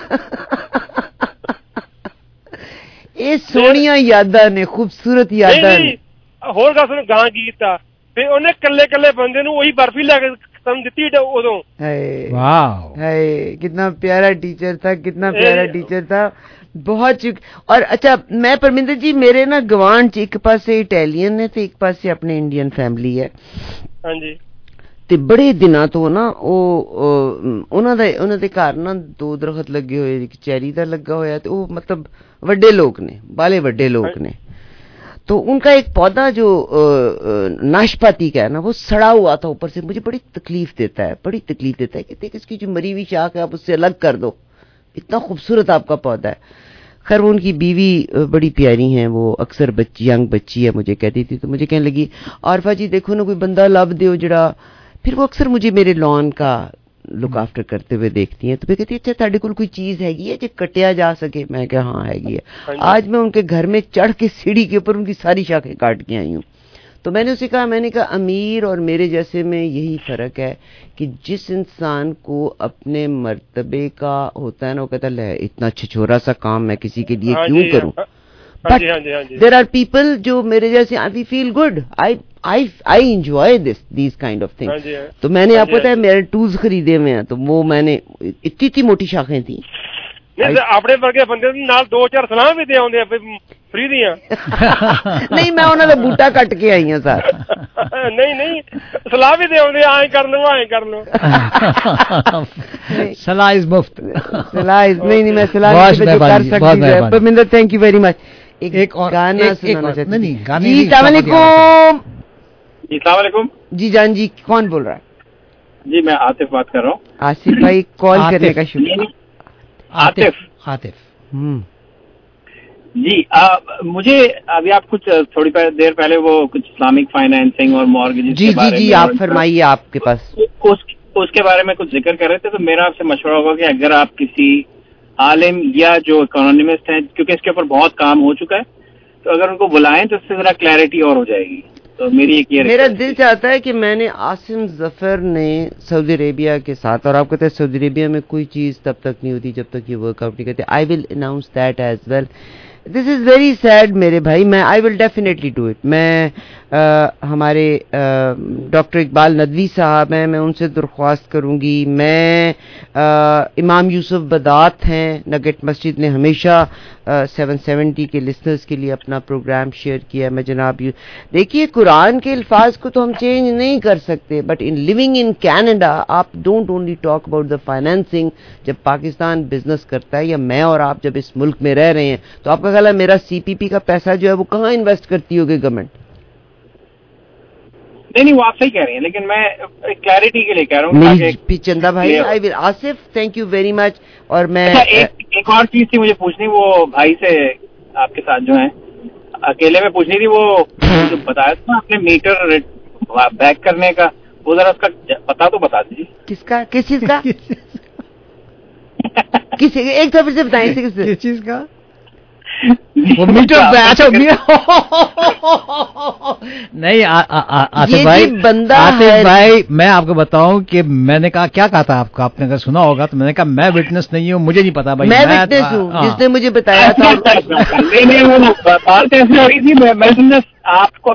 L: ਇਹ ਸੋਹਣੀਆਂ ਯਾਦਾਂ ਨੇ, ਖੂਬਸੂਰਤ ਯਾਦਾਂ ਨੇ।
O: ਹੋਰ ਗੱਲ ਸੁਣ, ਗਾਂ ਕੀ ਕੀਤਾ, ਤੇ ਉਹਨੇ ਕੱਲੇ ਬੰਦੇ ਨੂੰ ਉਹੀ ਬਰਫੀ ਲੈ ਕੇ ਸਾਨੂੰ ਦਿੱਤੀ ਉਦੋਂ।
L: कितना प्यारा टीचर था, कितना प्यारा टीचर था, बहुत और अच्छा मैं परमिंदर जी, मेरे ना गवांढ च एक पासे इटैलियन ने ते एक पासे अपने इंडियन फैमिली है।
O: हाँ जी।
L: ਤੇ ਬੜੇ ਦਿਨਾਂ ਤੋਂ ਨਾ ਉਹਨਾਂ ਦੇ ਘਰ ਨਾ 2 ਦਰਖਤ ਲੱਗੇ ਹੋਏ, ਇੱਕ ਚੈਰੀ ਦਾ ਲੱਗਾ ਹੋਇਆ, ਤੇ ਉਹ ਮਤਲਬ ਵੱਡੇ लोग ने, बाले बड़े लोग ने। तो उनका एक पौधा जो नाशपाती का है ना, वो सड़ा हुआ था ऊपर से, मुझे बड़ी तकलीफ देता है, कि देख इसकी जो मरी हुई शाख है आप उससे अलग कर दो, इतना खूबसूरत आपका पौधा है। खैर वो उनकी बीवी बड़ी प्यारी हैं, वो अक्सर यंग बच्ची है, मुझे कहती थी, तो मुझे कहने लगी आरफा जी देखो ना कोई बंदा लभ दो जड़ा। फिर वो अक्सर मुझे मेरे लॉन का लुक आफ्टर करते हुए देखती हैं, तो फिर कहती है अच्छा ताड़े कोल कोई चीज हैगी है जो कटिया जा सके? मैं कहा हाँ हैगी है। आज मैं उनके घर में चढ़ के सीढ़ी के ऊपर उनकी सारी शाखें काट के आई हूँ। तो मैंने उसे कहा, मैंने कहा अमीर और मेरे जैसे में यही फर्क है कि जिस इंसान को अपने मर्तबे का होता है ना, वो कहता है इतना छिछोरा सा काम मैं किसी के लिए क्यों करूं। But there are people जो मेरे जैसे I feel good, I enjoy these kind of things। तो मैंने आपको पता है मेरे टूल्स खरीदे हुए हैं, तो वो मैंने इतनी मोटी शाखें थी।
O: अपने वर्गे बंदे नाल 2-4 सलाह भी दे आउंदे फ्री दियां।
L: नहीं मैं उन्हां दा बूटा कट के आई हां सर।
O: नहीं सलाह भी दे आउंदे, ऐ कर लो
C: सलाह इज मुफ्त।
L: सलाह इज नहीं मैं सलाह कर सकती हूं। Parminder thank you very much. एक और गाना सुनाना चाहती हूं। जी अस्सलाम वालेकुम
P: जी अस्सलाम वालेकुम।
L: जी जान जी, कौन बोल रहा है?
P: जी मैं आतिफ बात कर रहा हूँ।
L: आसिफ भाई कॉल करने का शुक्रिया।
C: आतिफ
P: जी मुझे अभी आप कुछ थोड़ी देर पहले वो कुछ इस्लामिक फाइनेंसिंग और मॉर्गेजेस के बारे में,
L: जी आप फरमाइए, आपके पास
P: उसके बारे में कुछ जिक्र कर रहे थे, तो मेरा आपसे मशवरा होगा कि अगर आप किसी आलिम या जो इकोनॉमिस्ट हैं, क्योंकि इसके ऊपर बहुत काम हो चुका है, तो अगर उनको बुलाएं तो इससे जरा क्लैरिटी और हो जाएगी। तो मेरा
L: दिल चाहता है कि मैंने आसिम जफर ने सऊदी अरेबिया के साथ, और आपको पता है सऊदी अरेबिया में कोई चीज़ तब तक नहीं होती जब तक ये वर्कआउट नहीं करते। I will announce that as well. This is very sad मेरे भाई, मैं I will definitely do it. मैं हमारे डॉक्टर इकबाल नदवी साहब हैं, मैं उनसे दरख्वास्त करूंगी। मैं इमाम यूसुफ बदात हैं, नगेट मस्जिद ने हमेशा 770 के लिसनर्स के लिए अपना प्रोग्राम शेयर किया। मैं जनाब देखिए, कुरान के अल्फाज को तो हम चेंज नहीं कर सकते, but in living in Canada आप don't only talk about the financing. जब पाकिस्तान बिजनेस करता है, या मैं और आप जब इस मुल्क में रह रहे हैं, तो आपका ख्याल है मेरा CPP का पैसा जो है वो कहाँ इन्वेस्ट करती होगी गवर्नमेंट?
P: नहीं वो आप सही कह रही हैं, लेकिन मैं क्लैरिटी के लिए कह रहा हूँ।
L: चंदा भाई, I will. Asif thank you very much. और मैं
P: एक और चीज थी मुझे पूछनी, वो भाई से आपके साथ जो है अकेले में पूछनी थी, वो जो बताया था आपने मीटर बैक करने का, वो जरा उसका पता तो बता दीजिए।
L: किसका? किस चीज का? किसी एक तो फिर से बताएं, किस चीज का?
C: वो मीटर अच्छा नहीं आतिफ भाई,
L: बंदा
C: आतिफ भाई मैं आपको बताऊं कि मैंने कहा, क्या कहा था आपको, आपने अगर सुना होगा तो मैंने कहा मैं विटनेस नहीं हूँ, मुझे नहीं पता भाई।
L: मैं विटनेस हूँ, जिसने मुझे बताया था।
P: नहीं वो बात ऐसी हो रही थी, मैं समझा आपको